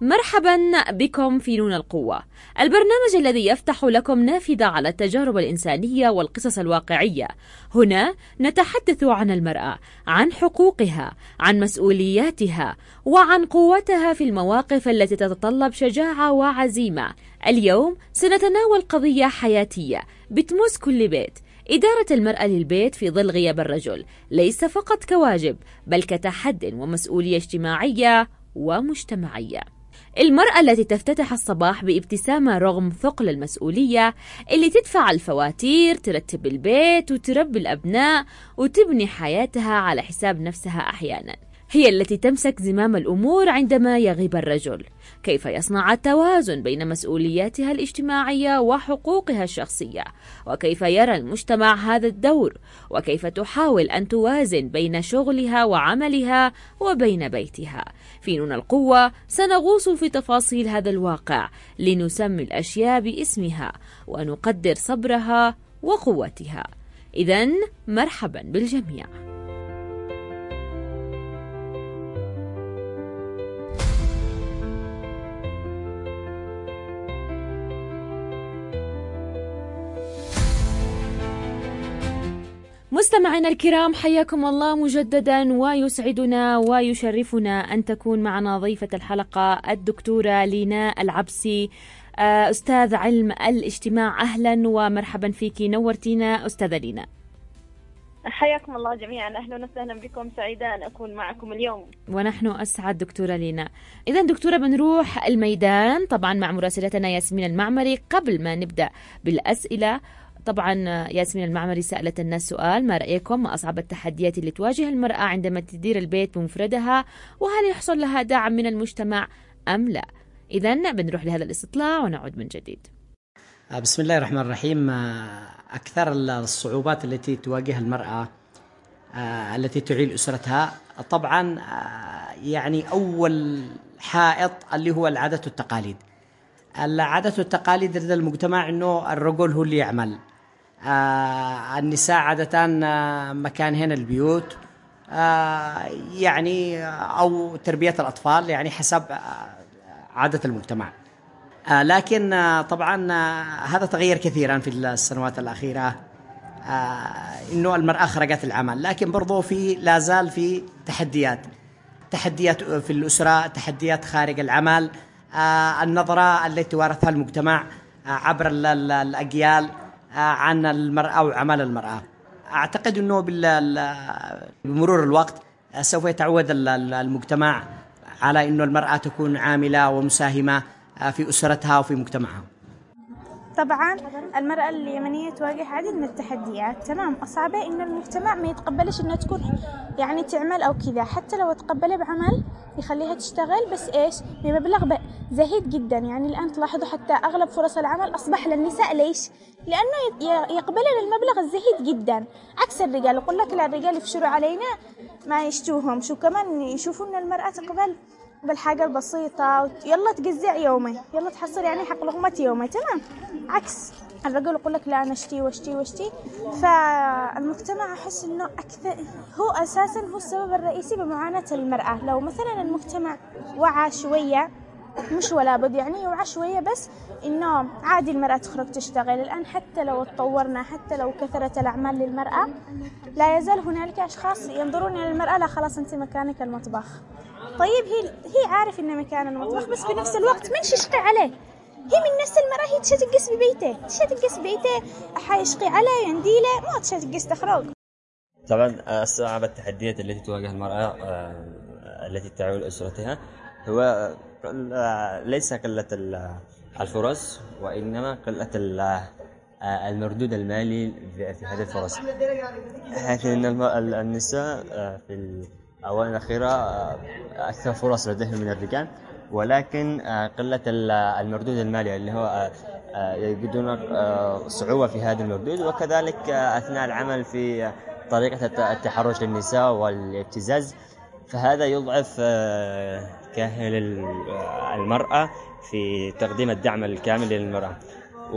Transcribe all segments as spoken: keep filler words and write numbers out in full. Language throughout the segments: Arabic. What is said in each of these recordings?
مرحبا بكم في نون القوة، البرنامج الذي يفتح لكم نافذة على التجارب الإنسانية والقصص الواقعية. هنا نتحدث عن المرأة، عن حقوقها، عن مسؤولياتها، وعن قوتها في المواقف التي تتطلب شجاعة وعزيمة. اليوم سنتناول قضية حياتية بتمس كل بيت، إدارة المرأة للبيت في ظل غياب الرجل، ليس فقط كواجب بل كتحد ومسؤولية اجتماعية ومجتمعية. المرأة التي تفتتح الصباح بابتسامة رغم ثقل المسؤولية، اللي تدفع الفواتير، ترتب البيت وتربي الأبناء وتبني حياتها على حساب نفسها أحيانا، هي التي تمسك زمام الأمور عندما يغيب الرجل. كيف يصنع التوازن بين مسؤولياتها الاجتماعية وحقوقها الشخصية؟ وكيف يرى المجتمع هذا الدور؟ وكيف تحاول أن توازن بين شغلها وعملها وبين بيتها؟ في نون القوة سنغوص في تفاصيل هذا الواقع لنسمي الأشياء باسمها ونقدر صبرها وقوتها. إذن مرحبا بالجميع. مستمعينا الكرام، حياكم الله مجددا، ويسعدنا ويشرفنا أن تكون معنا ضيفة الحلقة الدكتورة ليناء العبسي، أستاذ علم الاجتماع. أهلا ومرحبا فيك، نورتينا أستاذة ليناء. حياكم الله جميعا، أهلا وسهلا بكم، سعيدة أن أكون معكم اليوم. ونحن أسعد دكتورة ليناء. إذا دكتورة بنروح الميدان طبعا مع مراسلتنا ياسمين المعمري. قبل ما نبدأ بالأسئلة، طبعا ياسمين المعمري سألت الناس سؤال: ما رأيكم ما أصعب التحديات اللي تواجه المرأة عندما تدير البيت بمفردها، وهل يحصل لها دعم من المجتمع أم لا؟ إذن بنروح لهذا الاستطلاع ونعود من جديد. بسم الله الرحمن الرحيم. أكثر الصعوبات التي تواجه المرأة التي تعيل أسرتها، طبعا يعني أول حائط اللي هو العادات والتقاليد. العادات والتقاليد لدى المجتمع أنه الرجل هو اللي يعمل، آه النساء عادة آه مكان هنا البيوت، آه يعني أو تربية الأطفال، يعني حسب آه عادة المجتمع. آه لكن آه طبعا آه هذا تغير كثيرا في السنوات الأخيرة، آه إنه المرأة خرجت العمل، لكن برضو في لازال في تحديات تحديات في الأسرة، تحديات خارج العمل. آه النظرة التي توارثها المجتمع آه عبر الأجيال آه عن المرأة وعمل المرأة. أعتقد أنه بمرور الوقت آه سوف يتعود المجتمع على أنه المرأة تكون عاملة ومساهمة آه في أسرتها وفي مجتمعها. طبعا المرأة اليمنية تواجه عدد من التحديات. تمام، أصعبها إن المجتمع ما يتقبلش إنها تكون يعني تعمل أو كذا، حتى لو تقبلها بعمل يخليها تشتغل، بس إيش بمبلغ زهيد جدا. يعني الآن تلاحظوا حتى أغلب فرص العمل أصبح للنساء. ليش؟ لأنه يقبلها المبلغ الزهيد جدا، عكس الرجال. يقول لك لا، الرجال يفشروا علينا ما يشتوهم، شو كمان يشوفوا إن المرأة تقبل بالحاجة البسيطة، يلا تجزع يومي، يلا تحصل يعني حق لقمة يومي. تمام، عكس الرجل يقول لك لا، أنا اشتي واشتي واشتي. فالمجتمع أحس إنه أكثر هو أساسا هو السبب الرئيسي بمعاناة المرأة. لو مثلا المجتمع وعى شوية، مش ولا بد يعني يوعى شوية، بس إنه عادي المرأة تخرج تشتغل. الآن حتى لو تطورنا، حتى لو كثرت الأعمال للمرأة، لا يزال هنالك أشخاص ينظرون إلى المرأة لا خلاص أنت مكانك المطبخ. طيب هي هي عارف إن مكان المطبخ، بس في نفس الوقت من ششتي عليه. هي من نفس المرأة، هي تشتقس ببيته تشتقس ببيته حيشقي عليه ينديله، ما تشتقس تخرج. طبعا أصعب التحديات التي تواجه المرأة التي تعول أسرتها هو ليس قلة الفرص، وإنما قلة المردود المالي في هذه الفرص، حيث أن النساء في الآونة الأخيرة أكثر فرص لديهم من الرجال، ولكن قلة المردود المالي اللي هو يجدون صعوبة في هذا المردود، وكذلك أثناء العمل في طريقة التحرش للنساء والابتزاز، فهذا يضعف كاهل المرأة في تقديم الدعم الكامل للمرأة.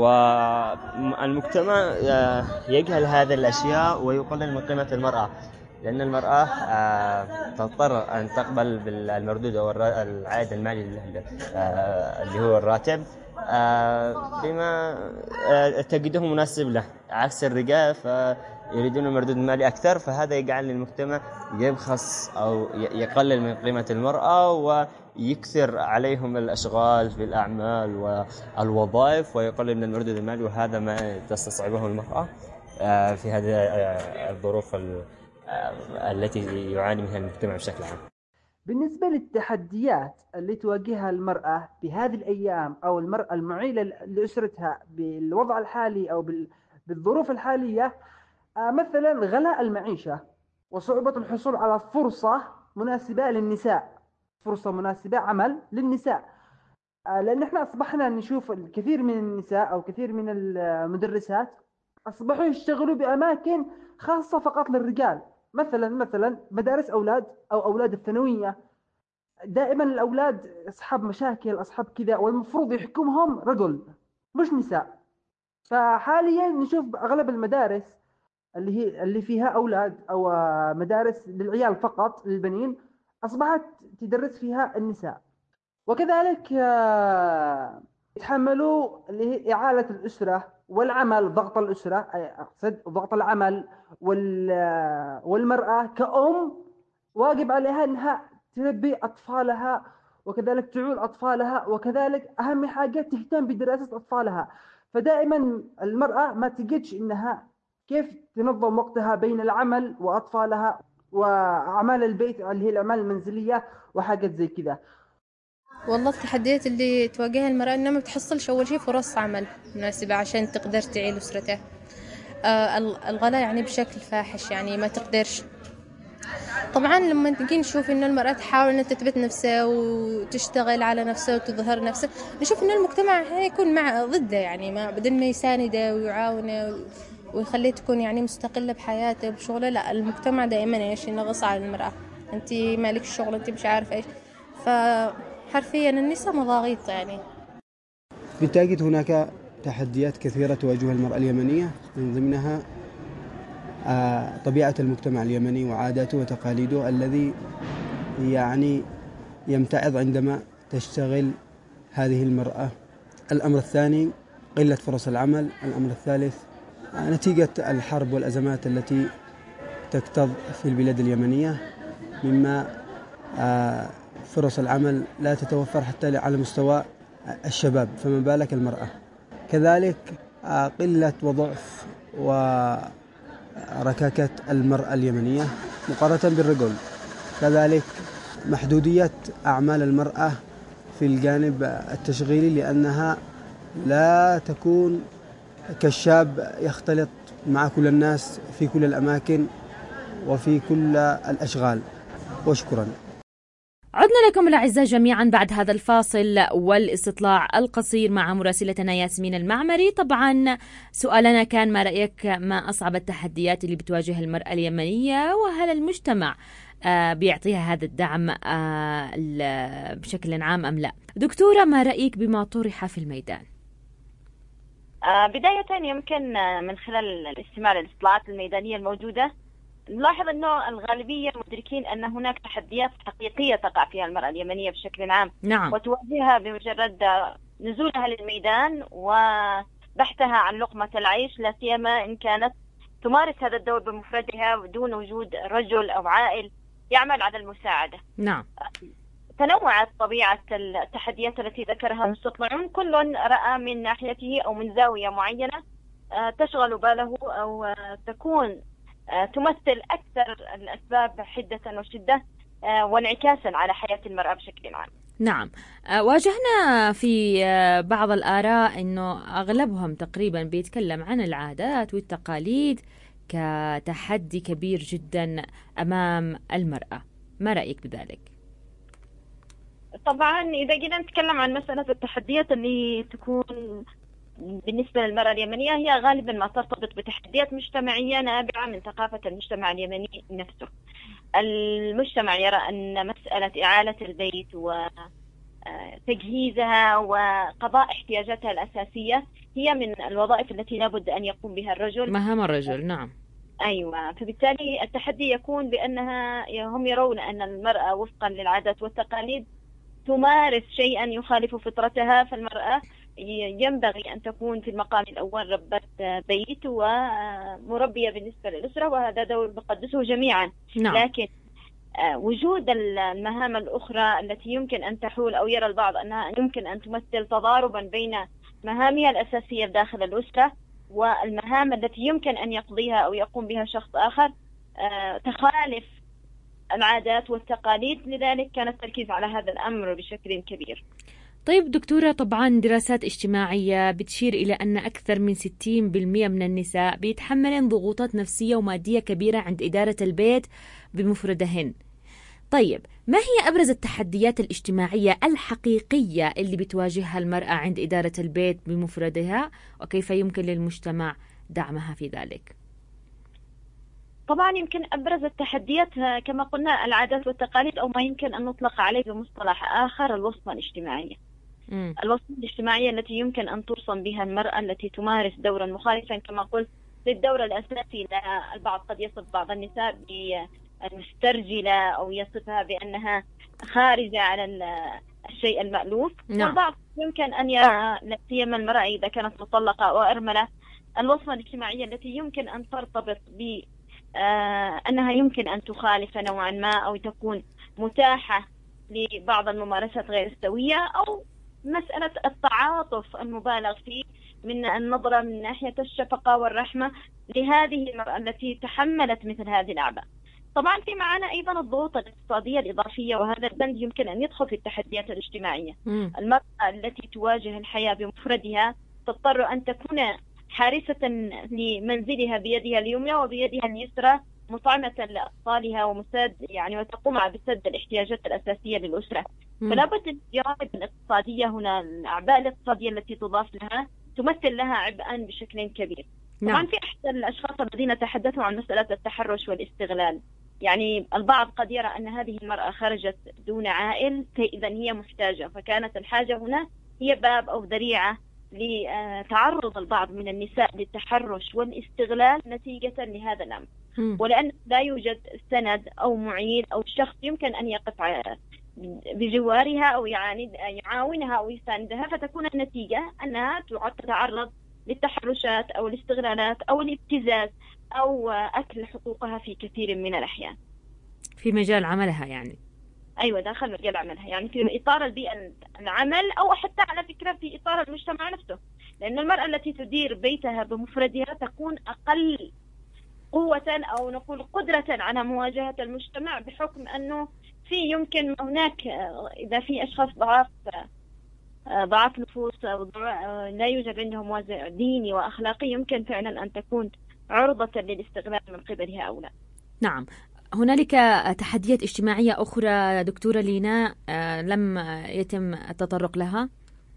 والمجتمع يجهل هذه الأشياء ويقلل من قيمة المرأة، لأن المرأة آه، تضطر أن تقبل بالمردود أو العائد المالي اللي هو الراتب بما تجده مناسب له، عكس الرجال فيريدون المردود المالي أكثر، فهذا يجعل المجتمع يبخس أو يقلل من قيمة المرأة ويكثر عليهم الأشغال في الأعمال والوظائف ويقلل من المردود المالي، وهذا ما تستصعبه المرأة في هذه الظروف التي يعاني منها المجتمع بشكل عام. بالنسبة للتحديات اللي تواجهها المرأة بهذه الأيام أو المرأة المعيلة لأسرتها بالوضع الحالي أو بالظروف الحالية، مثلا غلاء المعيشة وصعوبة الحصول على فرصة مناسبة للنساء، فرصة مناسبة عمل للنساء، لأن احنا أصبحنا نشوف الكثير من النساء أو كثير من المدرسات أصبحوا يشتغلوا بأماكن خاصة فقط للرجال، مثلا مثلا مدارس أولاد أو أولاد الثانوية، دائما الأولاد أصحاب مشاكل أصحاب كذا، والمفروض يحكمهم رجل مش نساء. فحاليا نشوف أغلب المدارس اللي هي اللي فيها أولاد أو مدارس للعيال فقط للبنين أصبحت تدرس فيها النساء، وكذلك يتحملوا اللي هي إعالة الأسرة والعمل، ضغط الأسرة أقصد ضغط العمل، والمرأة كأم واجب عليها أنها تربي أطفالها وكذلك تعول أطفالها، وكذلك أهم حاجة تهتم بدراسة أطفالها. فدائما المرأة ما تجدش أنها كيف تنظم وقتها بين العمل وأطفالها وأعمال البيت اللي هي الأعمال المنزلية وحاجات زي كذا. والله التحديات اللي تواجهها المرأة إنها ما بتحصلش أول شيء فرص عمل مناسبة عشان تقدر تعيل أسرتها. آه الغلاء يعني بشكل فاحش، يعني ما تقدرش. طبعا لما نجي نشوف إن المرأة تحاول أن تثبت نفسها وتشتغل على نفسها وتظهر نفسها، نشوف إن المجتمع هيكون مع ضده، يعني ما بدل ما يساندها ويعاونها ويخليه تكون يعني مستقلة بحياتها وبشغلها، لا المجتمع دائما ايش ينغص على المرأة، انت مالك الشغل، انت مش عارف ايش. فحرفيا النساء مضاغيط. يعني بالتأكيد هناك تحديات كثيرة تواجه المرأة اليمنية، من ضمنها طبيعة المجتمع اليمني وعاداته وتقاليده الذي يعني يمتعض عندما تشتغل هذه المرأة. الأمر الثاني قلة فرص العمل. الأمر الثالث نتيجة الحرب والأزمات التي تكتظ في البلاد اليمنية، مما فرص العمل لا تتوفر حتى على مستوى الشباب، فما بالك المرأة. كذلك قلة وضعف وركاكة المرأة اليمنية مقارنة بالرجل. كذلك محدودية أعمال المرأة في الجانب التشغيلي، لأنها لا تكون كالشاب يختلط مع كل الناس في كل الأماكن وفي كل الأشغال. وشكرا. عدنا لكم الأعزاء جميعا بعد هذا الفاصل والاستطلاع القصير مع مراسلتنا ياسمين المعمري. طبعا سؤالنا كان: ما رأيك ما أصعب التحديات اللي بتواجه المرأة اليمنية، وهل المجتمع بيعطيها هذا الدعم بشكل عام أم لا؟ دكتورة، ما رأيك بما طرح في الميدان؟ بداية يمكن من خلال الاستماع للاستطلاعات الميدانية الموجودة نلاحظ أنه الغالبية مدركين أن هناك تحديات حقيقية تقع فيها المرأة اليمنية بشكل عام. نعم. وتواجهها بمجرد نزولها للميدان وبحثها عن لقمة العيش، لا سيما إن كانت تمارس هذا الدور بمفردها بدون وجود رجل أو عائل يعمل على المساعدة. نعم. تنوعت طبيعة التحديات التي ذكرها المستطلعون، كل رأى من ناحيته أو من زاوية معينة تشغل باله أو تكون تمثل أكثر الأسباب حدة وشدة وانعكاسا على حياة المرأة بشكل عام. نعم. واجهنا في بعض الآراء أنه أغلبهم تقريبا بيتكلم عن العادات والتقاليد كتحدي كبير جدا أمام المرأة. ما رأيك بذلك؟ طبعا إذا جينا نتكلم عن مسألة التحديات اللي تكون بالنسبة للمرأة اليمنية، هي غالبا ما ترتبط بتحديات مجتمعية نابعة من ثقافة المجتمع اليمني نفسه. المجتمع يرى أن مسألة إعالة البيت وتجهيزها وقضاء احتياجاتها الأساسية هي من الوظائف التي لابد أن يقوم بها الرجل. مهام الرجل. نعم. أيوة، فبالتالي التحدي يكون بأنها هم يرون أن المرأة وفقا للعادات والتقاليد تمارس شيئا يخالف فطرتها، فالمرأة ينبغي أن تكون في المقام الأول ربة بيت ومربية بالنسبة للأسرة، وهذا دور نقدسه جميعا. نعم. لكن وجود المهام الأخرى التي يمكن أن تحول، أو يرى البعض أنها يمكن أن تمثل تضاربا بين مهامها الأساسية داخل الأسرة والمهام التي يمكن أن يقضيها أو يقوم بها شخص آخر، تخالف العادات والتقاليد، لذلك كان التركيز على هذا الأمر بشكل كبير. طيب دكتورة، طبعا دراسات اجتماعية بتشير إلى أن أكثر من ستين بالمئة من النساء بيتحملن ضغوطات نفسية ومادية كبيرة عند إدارة البيت بمفردهن. طيب، ما هي أبرز التحديات الاجتماعية الحقيقية اللي بتواجهها المرأة عند إدارة البيت بمفردها، وكيف يمكن للمجتمع دعمها في ذلك؟ طبعا يمكن أبرز التحديات كما قلنا العادات والتقاليد، أو ما يمكن أن نطلق عليه بمصطلح آخر الوصمة الاجتماعية. م. الوصمة الاجتماعية التي يمكن أن توصم بها المرأة التي تمارس دورا مخالفا كما قلت للدور الأساسي لها. البعض قد يصف بعض النساء بالمسترجلة أو يصفها بأنها خارجة على الشيء المألوف. نعم. والبعض يمكن أن يرى، لا سيما المرأة إذا كانت مطلقة أو أرملة، الوصمة الاجتماعية التي يمكن أن ترتبط ب آه أنها يمكن أن تخالف نوعا ما، أو تكون متاحة لبعض الممارسات غير السوية، أو مسألة التعاطف المبالغ فيه من النظرة من ناحية الشفقة والرحمة لهذه المرأة التي تحملت مثل هذه الأعباء. طبعا في معنا أيضا الضغوط الاقتصادية الإضافية، وهذا البند يمكن أن يدخل في التحديات الاجتماعية. م. المرأة التي تواجه الحياة بمفردها تضطر أن تكون حارسة لمنزلها بيدها اليمنى وبيدها اليسرى، مطعمة لأطفالها ومساد يعني وتقوم بسد الاحتياجات الأساسية للأسرة. م. فلا بد من الجوانب الاقتصادية هنا، الأعباء الاقتصادية التي تضاف لها تمثل لها عبئا بشكل كبير. نعم. طبعا في أحد الأشخاص الذين تحدثوا عن مسألة التحرش والاستغلال، يعني البعض قد يرى أن هذه المرأة خرجت دون عائل فإذا هي محتاجة، فكانت الحاجة هنا هي باب أو ذريعة لتعرض البعض من النساء للتحرش والاستغلال نتيجة لهذا الأمر. م. ولأن لا يوجد سند أو معين أو شخص يمكن أن يقف بجوارها أو يعاونها أو يساندها، فتكون النتيجة أنها تتعرض للتحرشات أو الاستغلالات أو الابتزاز أو أكل حقوقها في كثير من الأحيان في مجال عملها. يعني أيوة، داخل مجال عملها، يعني في إطار البيئة العمل، أو حتى على فكرة في إطار المجتمع نفسه، لأن المرأة التي تدير بيتها بمفردها تكون أقل قوة أو نقول قدرة على مواجهة المجتمع، بحكم أنه في يمكن هناك إذا في أشخاص ضعاف ضعاف نفوس أو لا يوجد عندهم وازع ديني وأخلاقي، يمكن فعلا أن تكون عرضة للاستغلال من قبل هؤلاء. نعم. هنالك تحديات اجتماعية أخرى دكتورة لينا لم يتم التطرق لها؟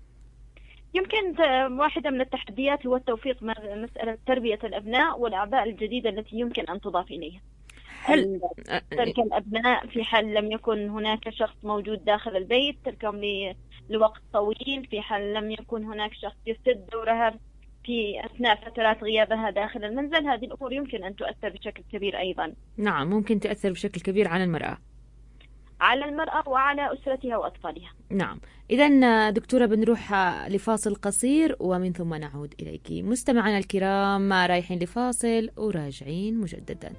يمكن واحدة من التحديات هو التوفيق مسألة تربية الأبناء والأعباء الجديدة التي يمكن أن تضاف إليها. هل ترك الأبناء في حال لم يكن هناك شخص موجود داخل البيت، تركهم لوقت طويل في حال لم يكن هناك شخص يسد دورها في أثناء فترات غيابها داخل المنزل، هذه الأمور يمكن أن تؤثر بشكل كبير أيضا. نعم، ممكن تؤثر بشكل كبير على المرأة على المرأة وعلى أسرتها وأطفالها. نعم. إذن دكتورة بنروح لفاصل قصير ومن ثم نعود إليك. مستمعنا الكرام، رايحين لفاصل وراجعين مجددا.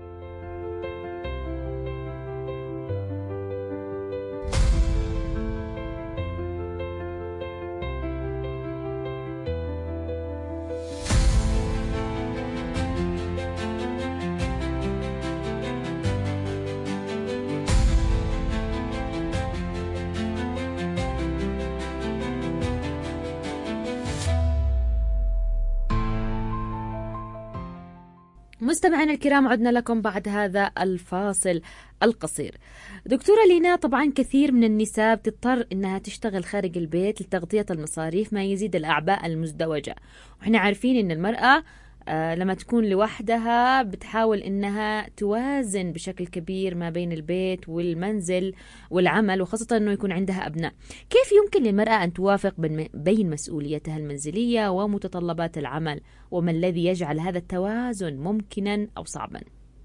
مستمعينا الكرام، عدنا لكم بعد هذا الفاصل القصير. دكتورة لينا، طبعا كثير من النساء بتضطر انها تشتغل خارج البيت لتغطية المصاريف، ما يزيد الأعباء المزدوجة، وإحنا عارفين ان المرأة آه لما تكون لوحدها بتحاول إنها توازن بشكل كبير ما بين البيت والمنزل والعمل، وخاصة إنه يكون عندها أبناء. كيف يمكن للمرأة أن توافق بين مسؤوليتها المنزلية ومتطلبات العمل، وما الذي يجعل هذا التوازن ممكنا أو صعبا؟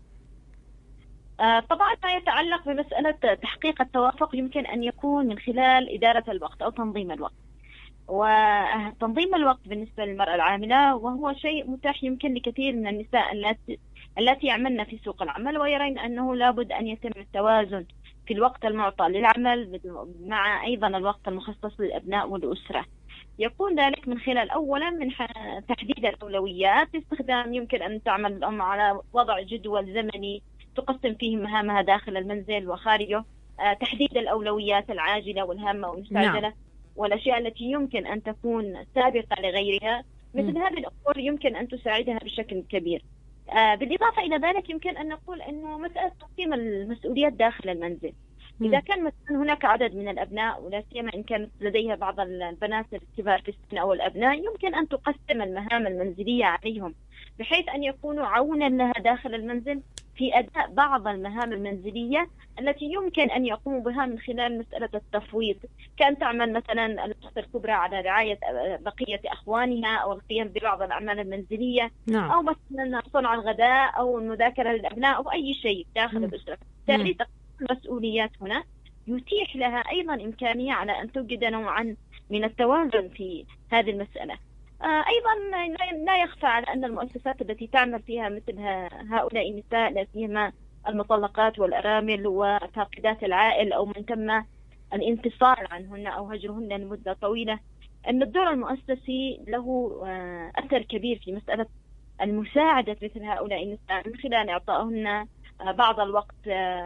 طبعا ما يتعلق بمسألة تحقيق التوافق يمكن أن يكون من خلال إدارة الوقت أو تنظيم الوقت. وتنظيم الوقت بالنسبة للمرأة العاملة وهو شيء متاح يمكن لكثير من النساء التي التي يعملن في سوق العمل، ويرين أنه لابد أن يتم التوازن في الوقت المعطى للعمل مع أيضا الوقت المخصص للأبناء والأسرة. يكون ذلك من خلال أولا من تحديد الأولويات، استخدام يمكن أن تعمل الأم على وضع جدول زمني تقسم فيه مهامها داخل المنزل وخارجه، تحديد الأولويات العاجلة والهامة والمستعجلة. نعم. والأشياء التي يمكن أن تكون سابقة لغيرها، مثل هذه الأمور يمكن أن تساعدها بشكل كبير. آه بالإضافة إلى ذلك يمكن أن نقول أنه مسألة تقسيم المسؤوليات داخل المنزل. مم. إذا كان مثلا هناك عدد من الأبناء، ولا سيما إن كانت لديها بعض البنات الكبار في السن أو الأبناء، يمكن أن تقسم المهام المنزلية عليهم بحيث أن يكونوا عونا لها داخل المنزل في أداء بعض المهام المنزلية التي يمكن أن يقوموا بها من خلال مسألة التفويض، كان تعمل مثلا الأخت الكبرى على رعاية بقية أخوانها أو القيام ببعض الأعمال المنزلية. نعم. أو مثلا صنع الغداء أو المذاكرة للأبناء أو أي شيء داخل الأسرة. بالتالي المسؤوليات هنا يتيح لها أيضا إمكانية على أن توجد نوعا من التوازن في هذه المسألة. أيضا لا يخفى على أن المؤسسات التي تعمل فيها مثل هؤلاء النساء، لا سيما المطلقات والأرامل وفاقدات العائل أو من تم الانفصال عنهن أو هجرهن لمدة طويلة، أن الدور المؤسسي له أثر كبير في مسألة المساعدة مثل هؤلاء النساء من خلال إعطائهن بعض الوقت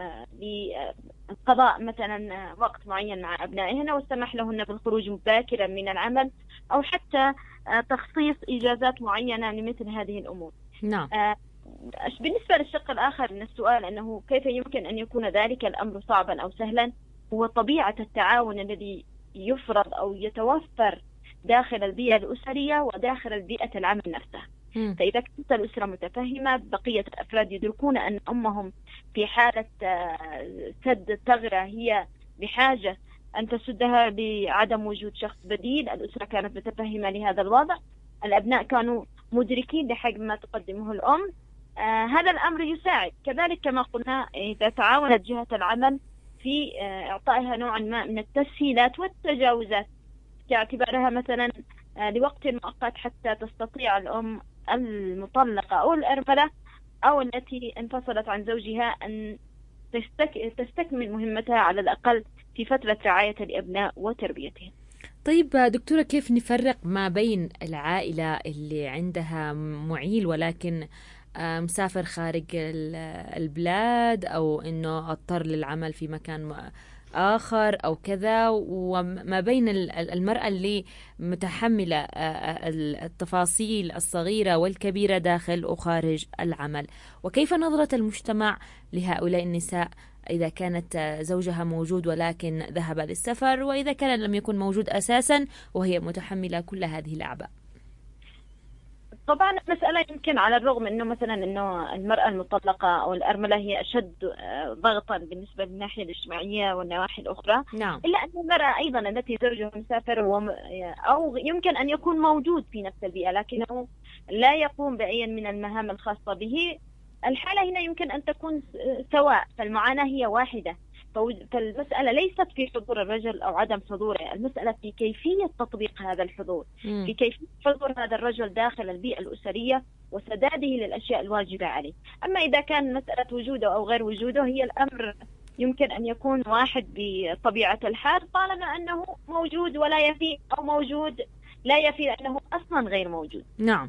لقضاء مثلا وقت معين مع أبنائهن، والسمح لهن بالخروج مباكرا من العمل، أو حتى تخصيص إجازات معينة لمثل هذه الأمور. نعم. بالنسبة للشق الآخر من السؤال أنه كيف يمكن أن يكون ذلك الأمر صعبا أو سهلا، هو طبيعة التعاون الذي يفرض أو يتوفر داخل البيئة الأسرية وداخل البيئة العمل نفسها. م. فإذا كانت الأسرة متفهمة، بقية الأفراد يدركون أن أمهم في حالة سد ثغرة هي بحاجة أن تسدها بعدم وجود شخص بديل، الأسرة كانت متفهمة لهذا الوضع، الأبناء كانوا مدركين لحجم ما تقدمه الأم، آه هذا الأمر يساعد. كذلك كما قلنا إذا تعاونت جهة العمل في آه إعطائها نوعا ما من التسهيلات والتجاوزات كاعتبارها مثلا آه لوقت مؤقت حتى تستطيع الأم المطلقة أو الأرملة أو التي انفصلت عن زوجها أن تستك... تستكمل مهمتها على الأقل في فترة رعاية الأبناء وتربيتهم. طيب دكتورة، كيف نفرق ما بين العائلة اللي عندها معيل ولكن مسافر خارج البلاد أو إنه اضطر للعمل في مكان آخر أو كذا، وما بين المرأة اللي متحملة التفاصيل الصغيرة والكبيرة داخل وخارج العمل، وكيف نظرة المجتمع لهؤلاء النساء إذا كانت زوجها موجود ولكن ذهب للسفر، وإذا كان لم يكن موجود أساسا وهي متحملة كل هذه الأعباء؟ طبعا المسألة يمكن على الرغم أنه مثلا أنه المرأة المطلقة أو الأرملة هي أشد ضغطا بالنسبة للناحية الاجتماعية والنواحي الأخرى. نعم. إلا أن المرأة أيضا التي زوجها مسافر أو يمكن أن يكون موجود في نفس البيئة لكنه لا يقوم بأي من المهام الخاصة به، الحالة هنا يمكن أن تكون سواء، فالمعاناة هي واحدة. فالمسألة ليست في حضور الرجل أو عدم حضوره، المسألة في كيفية تطبيق هذا الحضور، م. في كيفية حضور هذا الرجل داخل البيئة الأسرية وسداده للأشياء الواجبة عليه. أما إذا كان مسألة وجوده أو غير وجوده هي الأمر يمكن أن يكون واحد بطبيعة الحال، طالما أنه موجود ولا يفي، أو موجود لا يفي لأنه أصلا غير موجود. نعم.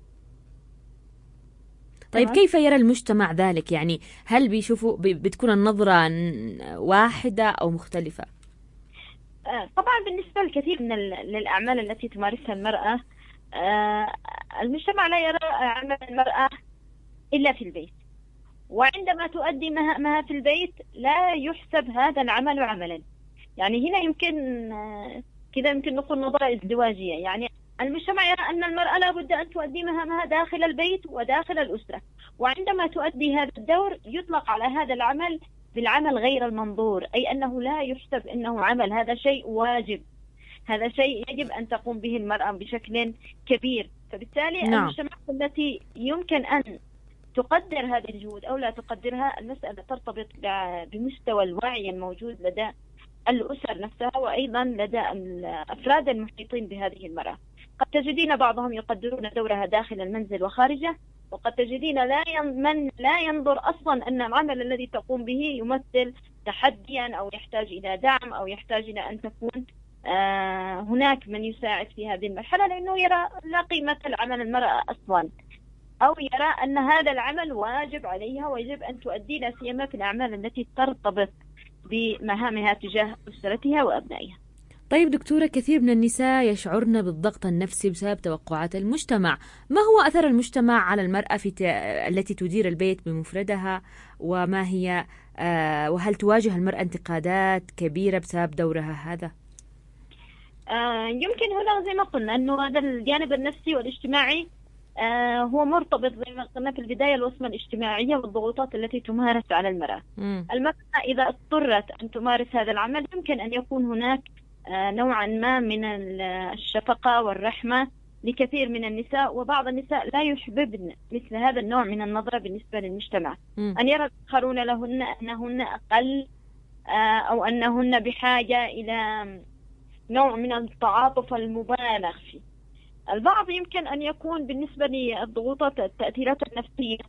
طيب كيف يرى المجتمع ذلك؟ يعني هل بيشوفوا بتكون النظرة واحدة أو مختلفة؟ طبعا بالنسبة لكثير من الأعمال التي تمارسها المرأة، المجتمع لا يرى عمل المرأة إلا في البيت، وعندما تؤدي مهامها في البيت لا يحسب هذا العمل عملا. يعني هنا يمكن كذا يمكن نقول نظرة ازدواجية، يعني المجتمع يرى أن المرأة لا بد أن تؤدي مهامها داخل البيت وداخل الأسرة، وعندما تؤدي هذا الدور يطلق على هذا العمل بالعمل غير المنظور، أي أنه لا يحسب أنه عمل، هذا شيء واجب، هذا شيء يجب أن تقوم به المرأة بشكل كبير. فبالتالي نعم. المجتمعات التي يمكن أن تقدر هذه الجهود أو لا تقدرها، المسألة ترتبط بمستوى الوعي الموجود لدى الأسر نفسها وأيضا لدى الأفراد المحيطين بهذه المرأة. قد تجدين بعضهم يقدرون دورها داخل المنزل وخارجه، وقد تجدين لا من لا ينظر أصلا أن العمل الذي تقوم به يمثل تحديا أو يحتاج إلى دعم أو يحتاج إلى أن تكون آه هناك من يساعد في هذه المرحلة، لأنه يرى لا قيمة لعمل المرأة أصلا، أو يرى أن هذا العمل واجب عليها ويجب أن تؤدي، لا سيما في الأعمال التي ترتبط بمهامها تجاه أسرتها وأبنائها. طيب دكتورة، كثير من النساء يشعرن بالضغط النفسي بسبب توقعات المجتمع، ما هو أثر المجتمع على المرأة في ت... التي تدير البيت بمفردها، وما هي آه وهل تواجه المرأة انتقادات كبيرة بسبب دورها هذا؟ آه يمكن هنا زي ما قلنا أنه هذا الجانب النفسي والاجتماعي آه هو مرتبط زي ما قلنا في البداية الوصمة الاجتماعية والضغوطات التي تمارس على المرأة. م. المرأة إذا اضطرت أن تمارس هذا العمل يمكن أن يكون هناك آه نوعا ما من الشفقة والرحمة لكثير من النساء، وبعض النساء لا يحببن مثل هذا النوع من النظرة بالنسبة للمجتمع. م. أن يرى الآخرون لهن أنهن أقل آه أو أنهن بحاجة إلى نوع من التعاطف المبالغ فيه. البعض يمكن أن يكون بالنسبة للضغوطات التأثيرات النفسية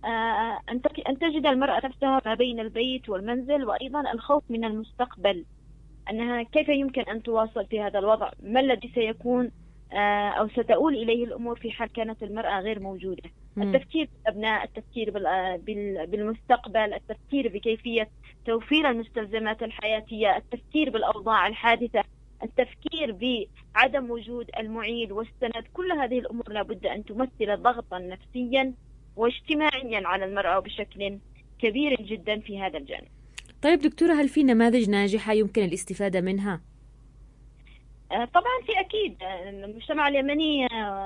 أن تجد المرأة نفسها ما بين البيت والمنزل، وأيضا الخوف من المستقبل، أنها كيف يمكن أن تواصل في هذا الوضع، ما الذي سيكون أو ستؤول إليه الأمور في حال كانت المرأة غير موجودة. م. التفكير بالأبناء، التفكير بالمستقبل، التفكير بكيفية توفير المستلزمات الحياتية، التفكير بالأوضاع الحادثة، التفكير بعدم وجود المعيل والسند، كل هذه الأمور لابد أن تمثل ضغطا نفسيا واجتماعيا على المرأة بشكل كبير جدا في هذا الجانب. طيب دكتورة، هل في نماذج ناجحة يمكن الاستفادة منها؟ طبعا في أكيد. المجتمع اليمني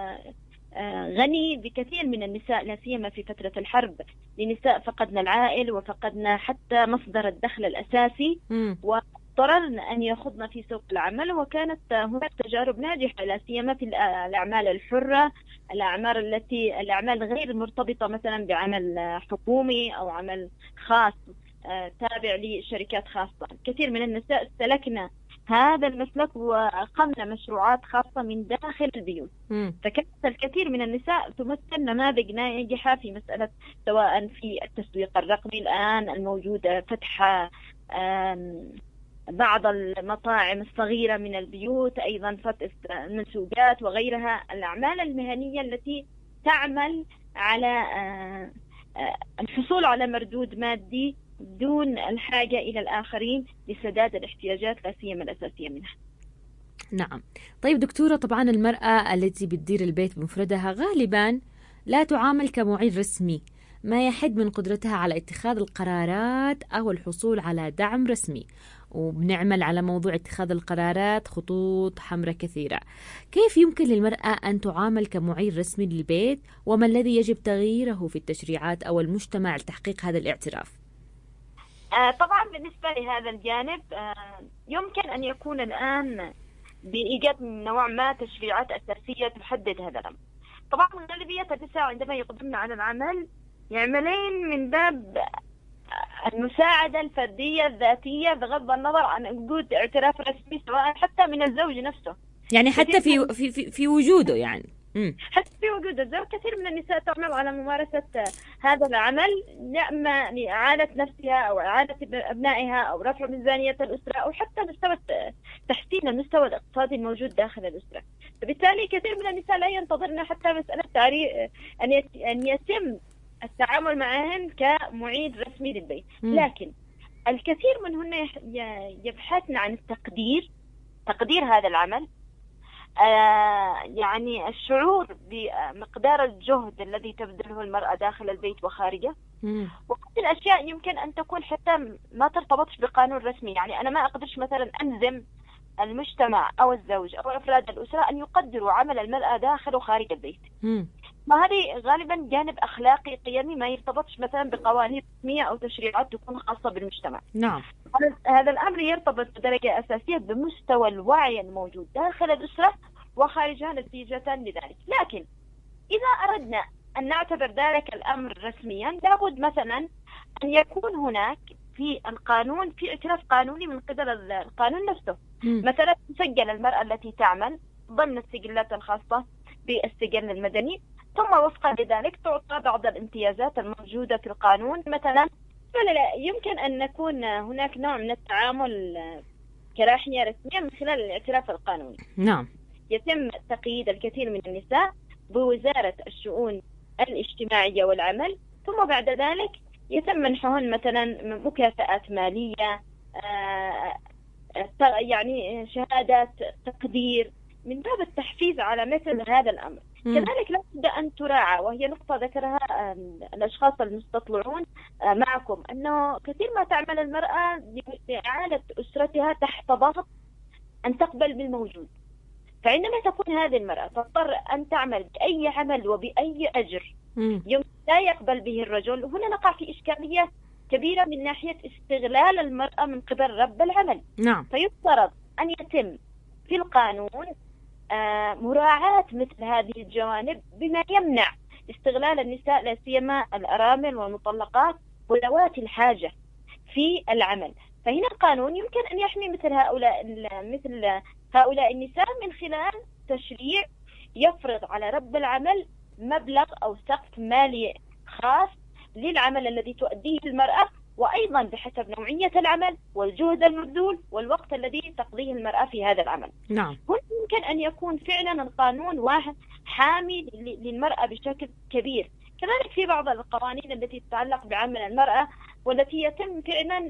غني بكثير من النساء، لا سيما في فترة الحرب، لنساء فقدنا العائل وفقدنا حتى مصدر الدخل الأساسي م. و اضطررن أن يخضن في سوق العمل، وكانت هناك تجارب ناجحة لا سيما في الأعمال الحرة، الأعمال التي الأعمال غير مرتبطة مثلا بعمل حكومي أو عمل خاص تابع لشركات خاصة. كثير من النساء سلكنا هذا المسلك وأقمنا مشروعات خاصة من داخل البيوت. م. فكانت الكثير من النساء تمثل نماذج ناجحة في مسألة سواء في التسويق الرقمي الآن الموجودة، فتح بعض المطاعم الصغيرة من البيوت، أيضا فتح المنسوجات وغيرها، الأعمال المهنية التي تعمل على الحصول على مردود مادي دون الحاجة إلى الآخرين لسداد الاحتياجات لا سيما الأساسية منها. نعم. طيب دكتورة، طبعا المرأة التي بتدير البيت بمفردها غالبا لا تعامل كمعيل رسمي، ما يحد من قدرتها على اتخاذ القرارات أو الحصول على دعم رسمي، وبنعمل على موضوع اتخاذ القرارات خطوط حمراء كثيرة. كيف يمكن للمرأة أن تعامل كمعيل رسمي للبيت، وما الذي يجب تغييره في التشريعات أو المجتمع لتحقيق هذا الاعتراف؟ آه طبعا بالنسبة لهذا الجانب آه يمكن أن يكون الآن بإيجاد نوع ما تشريعات أساسية تحدد هذا الأمر. طبعا غالبية النساء عندما يقدمن على العمل يعملين من باب المساعدة الفردية الذاتية بغض النظر عن وجود اعتراف رسمي سواء حتى من الزوج نفسه، يعني حتى في في في, في وجوده يعني مم. حتى في وجود الزوج. كثير من النساء تعمل على ممارسة هذا العمل إما لإعادة نفسها أو إعادة أبنائها أو رفع ميزانية الأسرة أو حتى مستوى تحسين المستوى الاقتصادي الموجود داخل الأسرة. فبالتالي كثير من النساء لا ينتظرن حتى مسألة تعريف أن أن يتم التعامل معهن كمعيد رسمي للبيت، لكن الكثير منهن يبحثن عن التقدير، تقدير هذا العمل، آه يعني الشعور بمقدار الجهد الذي تبذله المرأة داخل البيت وخارجه. وقت الأشياء يمكن أن تكون حتى ما ترتبطش بقانون رسمي، يعني أنا ما أقدرش مثلا أنزم المجتمع أو الزوج أو أفراد الأسرة أن يقدروا عمل المرأة داخل وخارج البيت. مم. وهذه غالبا جانب أخلاقي قيمي ما يرتبطش مثلا بقوانين رسمية أو تشريعات تكون خاصة بالمجتمع. نعم. هذا الأمر يرتبط بدرجة أساسية بمستوى الوعي الموجود داخل الأسرة وخارجها نتيجة لذلك. لكن إذا أردنا أن نعتبر ذلك الأمر رسميا لابد مثلا أن يكون هناك في القانون في اعتراف قانوني من قبل القانون نفسه. مم. مثلا تسجل المرأة التي تعمل ضمن السجلات الخاصة بالسجل المدني، ثم وفقا لذلك تعطى بعض الامتيازات الموجودة في القانون. مثلا يمكن أن نكون هناك نوع من التعامل كراحية رسمية من خلال الاعتراف القانوني. نعم. يتم تقييد الكثير من النساء بوزارة الشؤون الاجتماعية والعمل، ثم بعد ذلك يتم منحهن مثلا مكافآت مالية، يعني شهادات تقدير من باب التحفيز على مثل هذا الأمر. مم. كذلك لابد أن تراعى، وهي نقطة ذكرها الأشخاص المستطلعون معكم، أنه كثير ما تعمل المرأة لإعالة أسرتها تحت ضغط أن تقبل بالموجود. فعندما تكون هذه المرأة تضطر أن تعمل بأي عمل وبأي أجر يوم لا يقبل به الرجل، هنا نقع في إشكالية كبيرة من ناحية استغلال المرأة من قبل رب العمل. نعم. فيفترض أن يتم في القانون آه مراعاة مثل هذه الجوانب بما يمنع استغلال النساء لا سيما الأرامل والمطلقات وذوات الحاجة في العمل. فهنا القانون يمكن أن يحمي مثل هؤلاء مثل هؤلاء النساء من خلال تشريع يفرض على رب العمل مبلغ أو سقف مالي خاص للعمل الذي تؤديه المرأة، وأيضا بحسب نوعية العمل والجهد المبذول والوقت الذي تقضيه المرأة في هذا العمل. نعم. هنا يمكن أن يكون فعلا القانون واحد حامي للمرأة بشكل كبير. كذلك في بعض القوانين التي تتعلق بعمل المرأة والتي يتم فعلا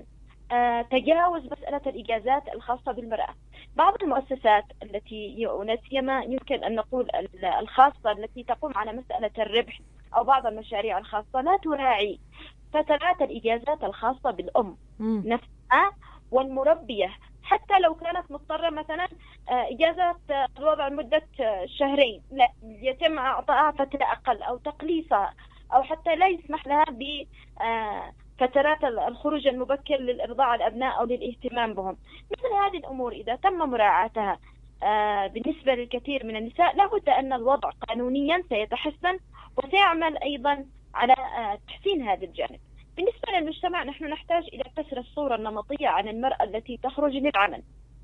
تجاوز مسألة الإجازات الخاصة بالمرأة. بعض المؤسسات التي ونسيما يمكن أن نقول الخاصة التي تقوم على مسألة الربح أو بعض المشاريع الخاصة لا تراعي فترات الإجازات الخاصة بالأم مم. نفسها والمربية، حتى لو كانت مضطرة مثلا إجازة الوضع لمدة شهرين، لا يتم إعطائها فترة أقل أو تقليصها، أو حتى لا يسمح لها ب فترات الخروج المبكر للإرضاع الأبناء أو للاهتمام بهم. مثل هذه الأمور إذا تم مراعاتها بالنسبة للكثير من النساء لابد أن الوضع قانونيا سيتحسن وسيعمل أيضا على تحسين هذا الجانب. بالنسبة للمجتمع نحن نحتاج إلى كسر الصورة النمطية عن المرأة التي تخرج للعمل.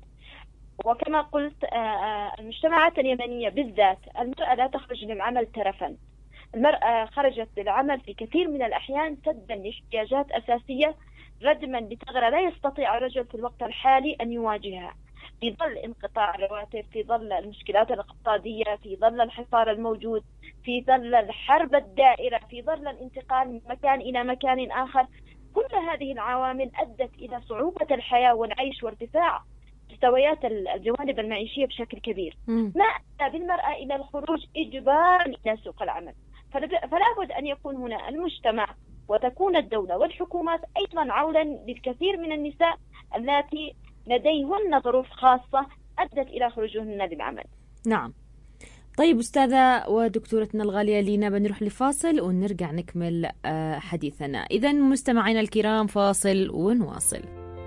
وكما قلت المجتمعات اليمنية بالذات المرأة لا تخرج للعمل ترفا. المرأة خرجت للعمل في كثير من الأحيان سدا لاحتياجات أساسية ردما لثغرة لا يستطيع الرجل في الوقت الحالي أن يواجهها، في ظل انقطاع الرواتب، في ظل المشكلات الاقتصادية، في ظل الحصار الموجود، في ظل الحرب الدائرة، في ظل الانتقال من مكان إلى مكان آخر. كل هذه العوامل أدت إلى صعوبة الحياة والعيش وارتفاع مستويات الجوانب المعيشية بشكل كبير، ما أدى بالمرأة إلى الخروج إجبارا إلى سوق العمل. فلا بد أن يكون هنا المجتمع وتكون الدولة والحكومات أيضا عونا للكثير من النساء التي لديهن ظروف خاصة أدت إلى خروجهن للعمل. نعم. طيب أستاذة ودكتورتنا الغالية لينا، بنروح لفاصل ونرجع نكمل حديثنا. إذن مستمعينا الكرام فاصل ونواصل.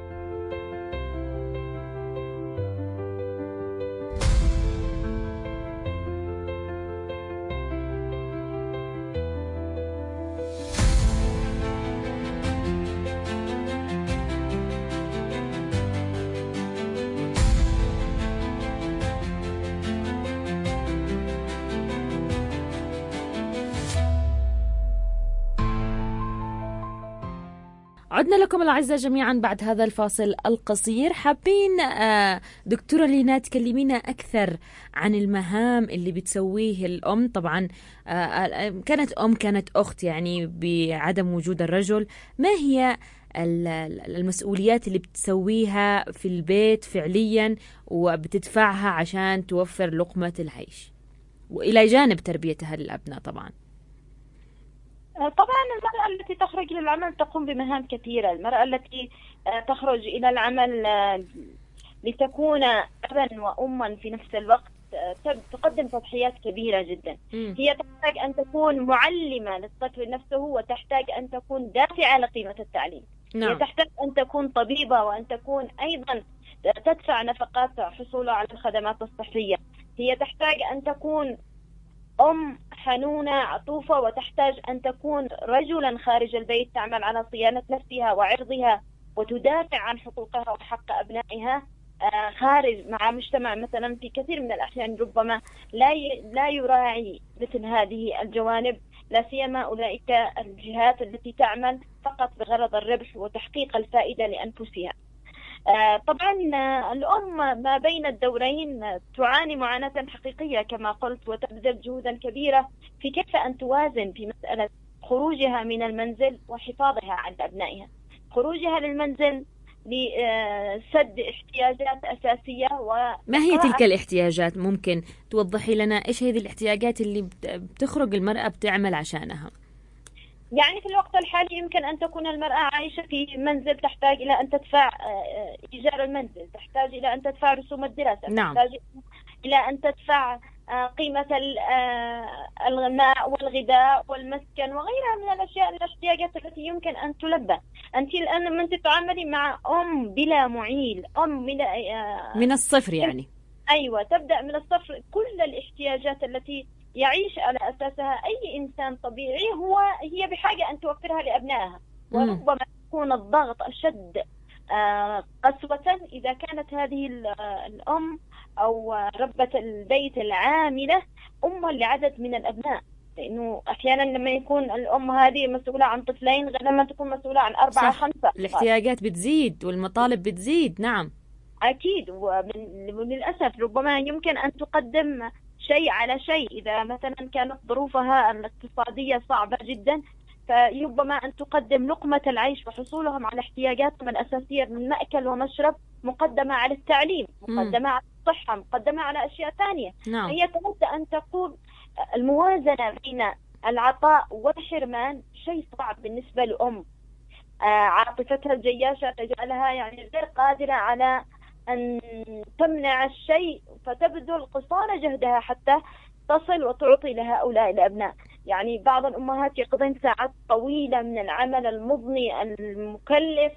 عدنا لكم الأعزاء جميعا بعد هذا الفاصل القصير. حابين دكتورة لينا تكلمينا أكثر عن المهام اللي بتسويه الأم. طبعا كانت أم كانت أخت يعني بعدم وجود الرجل، ما هي المسؤوليات اللي بتسويها في البيت فعليا وبتدفعها عشان توفر لقمة العيش وإلى جانب تربيتها للأبناء؟ طبعا طبعا المرأة التي تخرج للعمل تقوم بمهام كثيرة. المرأة التي تخرج إلى العمل لتكون أبا وأما في نفس الوقت تقدم تضحيات كبيرة جدا. م. هي تحتاج أن تكون معلمة للطفل نفسه، وتحتاج أن تكون دافعة لقيمة التعليم. نعم. هي تحتاج أن تكون طبيبة، وأن تكون أيضا تدفع نفقات حصولها على الخدمات الصحية. هي تحتاج أن تكون أم حنونة عطوفة، وتحتاج أن تكون رجلا خارج البيت تعمل على صيانة نفسها وعرضها، وتدافع عن حقوقها وحق أبنائها خارج مع مجتمع مثلا في كثير من الأحيان ربما لا لا يراعي مثل هذه الجوانب، لا سيما أولئك الجهات التي تعمل فقط بغرض الربح وتحقيق الفائدة لأنفسها. طبعا الأم ما بين الدورين تعاني معاناة حقيقية كما قلت، وتبذل جهودا كبيرة في كيف أن توازن في مسألة خروجها من المنزل وحفاظها على أبنائها. خروجها للمنزل لسد احتياجات أساسية. ما هي تلك الاحتياجات؟ ممكن توضحي لنا إيش هذه الاحتياجات اللي بتخرج المرأة بتعمل عشانها؟ يعني في الوقت الحالي يمكن أن تكون المرأة عايشة في منزل، تحتاج إلى أن تدفع إيجار المنزل، تحتاج إلى أن تدفع رسوم الدراسة، نعم. تحتاج إلى أن تدفع قيمة الماء والغذاء والمسكن وغيرها من الأشياء الاحتياجات التي يمكن أن تلبى. أنت الآن من تتعاملي مع أم بلا معيل، أم بلا من الصفر يعني. أيوة، تبدأ من الصفر. كل الاحتياجات التي يعيش على أساسها أي إنسان طبيعي هو هي بحاجة أن توفرها لأبنائها، وربما يكون الضغط أشد قسوة إذا كانت هذه الأم أو ربة البيت العاملة أم لعدد من الأبناء، لأنه أحيانا لما يكون الأم هذه مسؤولة عن طفلين غير لما تكون مسؤولة عن أربعة خمسة. الاحتياجات بتزيد والمطالب بتزيد. نعم أكيد، وللأسف ربما يمكن أن تقدم شيء على شيء. إذا مثلا كانت ظروفها الاقتصادية صعبة جدا، فربما أن تقدم لقمة العيش وحصولهم على احتياجاتهم الأساسية من مأكل ومشرب، مقدمة على التعليم، مقدمة على الصحة، مقدمة على أشياء ثانية. نعم. هي تود أن تقوم الموازنة بين العطاء والحرمان شيء صعب بالنسبة لأم. عاطفتها الجياشة تجعلها يعني غير قادرة على أن تمنع الشيء، فتبذل قصارى جهدها حتى تصل وتعطي لهؤلاء الأبناء. يعني بعض الأمهات يقضين ساعات طويلة من العمل المضني المكلف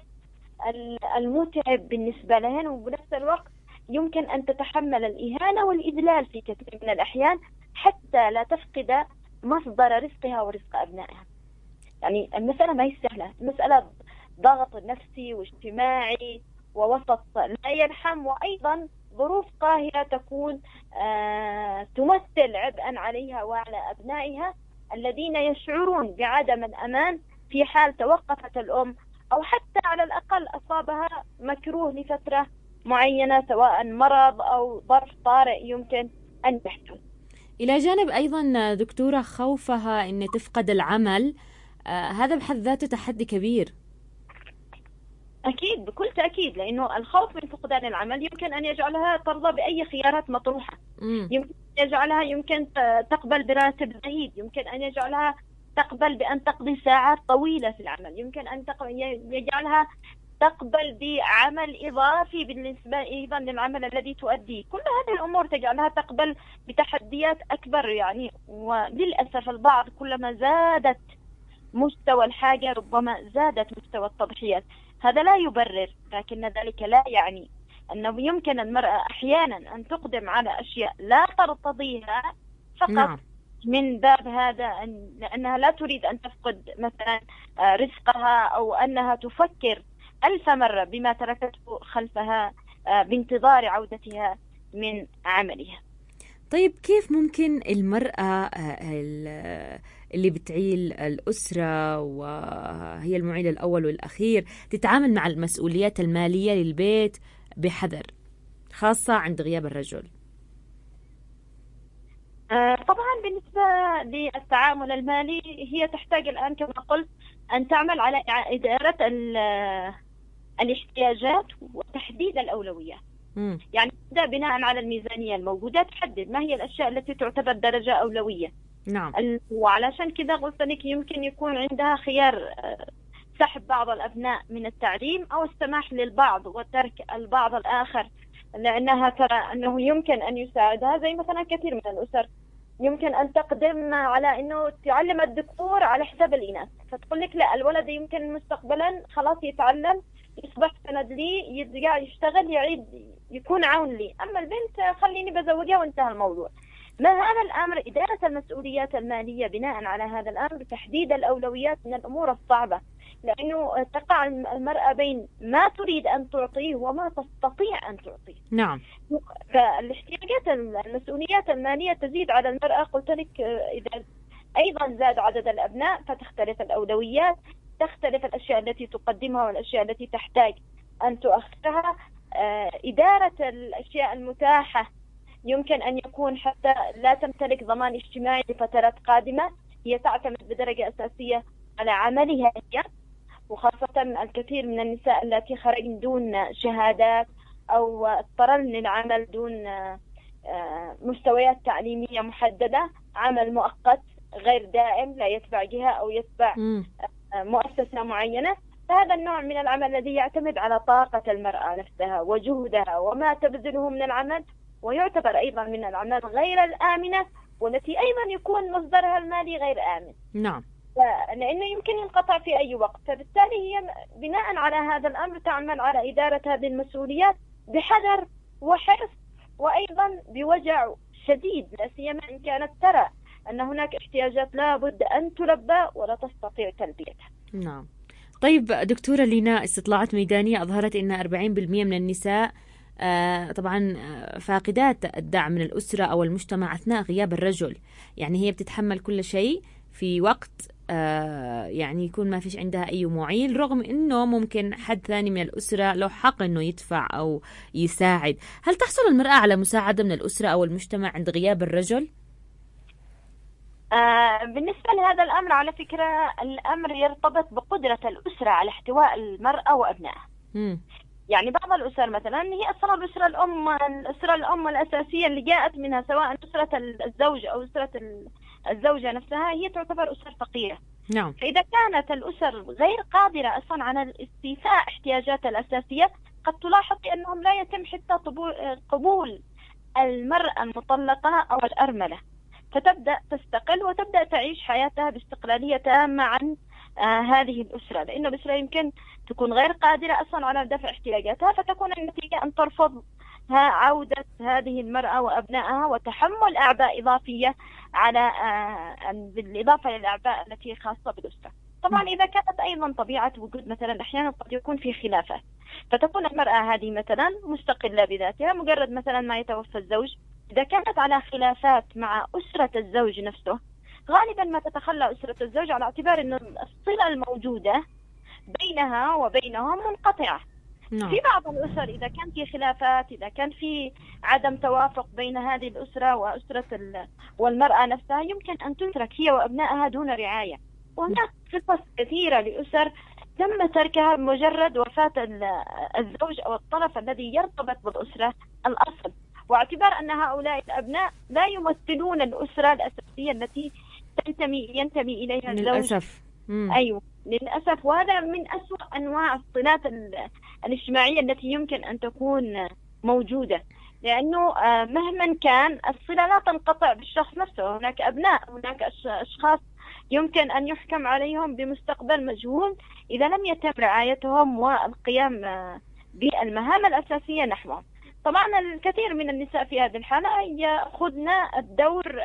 المتعب بالنسبة لهن، وبنفس الوقت يمكن أن تتحمل الإهانة والإذلال في كثير من الأحيان حتى لا تفقد مصدر رزقها ورزق أبنائها. يعني المسألة ما هي سهلة، المسألة ضغط نفسي واجتماعي ووسط لا يرحم، وأيضا ظروف قاهرة تكون آه تمثل عبئا عليها وعلى أبنائها الذين يشعرون بعدم الأمان في حال توقفت الأم، أو حتى على الأقل أصابها مكروه لفترة معينة، سواء مرض أو ظرف طارئ يمكن أن يحدث. إلى جانب أيضا دكتورة خوفها أن تفقد العمل، آه هذا بحد ذاته تحدي كبير. أكيد بكل تأكيد، لأنه الخوف من فقدان العمل يمكن أن يجعلها ترضى بأي خيارات مطروحة. مم. يمكن أن يجعلها يمكن تقبل براتب زهيد، يمكن أن يجعلها تقبل بأن تقضي ساعات طويلة في العمل، يمكن أن يجعلها تقبل بعمل إضافي بالنسبة أيضا للعمل الذي تؤديه. كل هذه الأمور تجعلها تقبل بتحديات أكبر يعني. وللأسف البعض كلما زادت مستوى الحاجة ربما زادت مستوى التضحيات. هذا لا يبرر، لكن ذلك لا يعني أنه يمكن المرأة أحيانا أن تقدم على أشياء لا ترتضيها فقط نعم. من باب هذا أن لأنها لا تريد أن تفقد مثلا رزقها، أو أنها تفكر ألف مرة بما تركته خلفها بانتظار عودتها من عملها. طيب كيف ممكن المرأة اللي بتعيل الأسرة وهي المعيل الأول والأخير تتعامل مع المسؤوليات المالية للبيت بحذر، خاصة عند غياب الرجل؟ طبعا بالنسبة للتعامل المالي هي تحتاج الآن كما قلت أن تعمل على إدارة الاحتياجات وتحديد الأولويات. م. يعني تبدأ بناء على الميزانية الموجودة تحدد ما هي الأشياء التي تعتبر درجة أولوية. نعم. وعلشان كذا قلت لك يمكن يكون عندها خيار سحب بعض الأبناء من التعليم، أو السماح للبعض وترك البعض الآخر لأنها ترى أنه يمكن أن يساعدها، زي مثلا كثير من الأسر يمكن أن تقدم على أنه تعلم الذكور على حساب الإناث، فتقول لك لا، الولد يمكن مستقبلا خلاص يتعلم يصبح سند لي، يرجع يشتغل يعيد يكون عون لي، أما البنت خليني بزوجها وانتهى الموضوع. ما هذا الأمر إدارة المسؤوليات المالية بناء على هذا الأمر، تحديد الأولويات من الأمور الصعبة، لأنه تقع المرأة بين ما تريد أن تعطيه وما تستطيع أن تعطيه. نعم. فالاحتياجات المسؤوليات المالية تزيد على المرأة، قلت لك إذا أيضا زاد عدد الأبناء فتختلف الأولويات، تختلف الأشياء التي تقدمها والأشياء التي تحتاج أن تؤخرها. إدارة الأشياء المتاحة يمكن أن يكون حتى لا تمتلك ضمان اجتماعي لفترات قادمة، هي تعتمد بدرجة أساسية على عملها هي، وخاصة الكثير من النساء التي خرجن دون شهادات أو اضطرن للعمل دون مستويات تعليمية محددة، عمل مؤقت غير دائم لا يتبع جهة أو يتبع مؤسسة معينة. فهذا النوع من العمل الذي يعتمد على طاقة المرأة نفسها وجهدها وما تبذله من العمل، ويعتبر أيضا من الأعمال غير الآمنة، والتي أيضا يكون مصدرها المالي غير آمن. نعم. لأنه يمكن ينقطع في أي وقت، فبالتالي هي بناء على هذا الأمر تعمل على إدارة هذه المسؤوليات بحذر وحرص، وأيضا بوجع شديد، لا سيما إن كانت ترى أن هناك احتياجات لا بد أن تلبى ولا تستطيع تلبيتها. نعم. طيب دكتورة لينا، استطلاعات ميدانية أظهرت أن أربعين بالمئة من النساء آه طبعا فاقدات الدعم من الأسرة أو المجتمع أثناء غياب الرجل، يعني هي بتتحمل كل شيء في وقت آه يعني يكون ما فيش عندها أي معيل، رغم أنه ممكن حد ثاني من الأسرة له حق أنه يدفع أو يساعد. هل تحصل المرأة على مساعدة من الأسرة أو المجتمع عند غياب الرجل؟ آه بالنسبة لهذا الأمر، على فكرة الأمر يرتبط بقدرة الأسرة على احتواء المرأة وأبنائها. م. يعني بعض الأسر مثلا هي أصلا الأسرة الأم الأسرة الأم الأساسية اللي جاءت منها، سواء أسرة الزوج أو أسرة الزوجة نفسها، هي تعتبر أسر فقيرة. نعم. فإذا كانت الأسر غير قادرة أصلا على استيفاء احتياجاتها الأساسية، قد تلاحظ أنهم لا يتم حتى قبول المرأة المطلقة أو الأرملة، فتبدأ تستقل وتبدأ تعيش حياتها باستقلالية تامة عن آه هذه الأسرة، لأن الأسرة يمكن تكون غير قادرة أصلا على دفع احتياجاتها، فتكون النتيجة أن ترفض عودة هذه المرأة وأبنائها وتحمل أعباء إضافية على آه بالإضافة للأعباء التي خاصة بالأسرة. طبعا إذا كانت أيضا طبيعة وجود مثلا أحيانا قد يكون في خلافات، فتكون المرأة هذه مثلا مستقلة بذاتها، مجرد مثلا ما يتوفى الزوج، إذا كانت على خلافات مع أسرة الزوج نفسه، غالبا ما تتخلى أسرة الزوج على اعتبار أن الصلة الموجودة بينها وبينهم منقطعة. نعم. في بعض الأسر إذا كان في خلافات، إذا كان في عدم توافق بين هذه الأسرة وأسرة والمرأة نفسها، يمكن أن تترك هي وأبنائها دون رعاية. وهناك قصص كثيرة لأسر تم تركها مجرد وفاة الزوج أو الطرف الذي يرتبط بالأسرة الأصل، واعتبار أن هؤلاء الأبناء لا يمثلون الأسرة الأساسية التي تنتمي ينتمي إليها الزوج. للأسف. مم. أيوة للأسف، وهذا من أسوأ أنواع الصلات الاجتماعية التي يمكن أن تكون موجودة، لأنه مهما كان الصلة لا تنقطع بالشخص نفسه. هناك أبناء، هناك أشخاص يمكن أن يحكم عليهم بمستقبل مجهول إذا لم يتم رعايتهم والقيام بالمهام الأساسية نحوهم. طبعا الكثير من النساء في هذه الحالة يأخذن الدور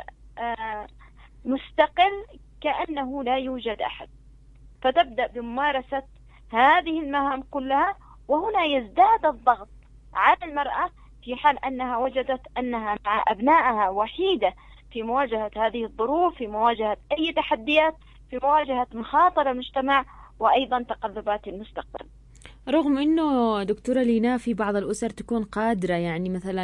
مستقل كأنه لا يوجد أحد، فتبدأ بممارسة هذه المهام كلها، وهنا يزداد الضغط على المرأة في حال أنها وجدت أنها مع أبنائها وحيدة في مواجهة هذه الظروف، في مواجهة أي تحديات، في مواجهة مخاطر المجتمع وأيضا تقلبات المستقبل. رغم أنه دكتورة لينا في بعض الأسر تكون قادرة، يعني مثلا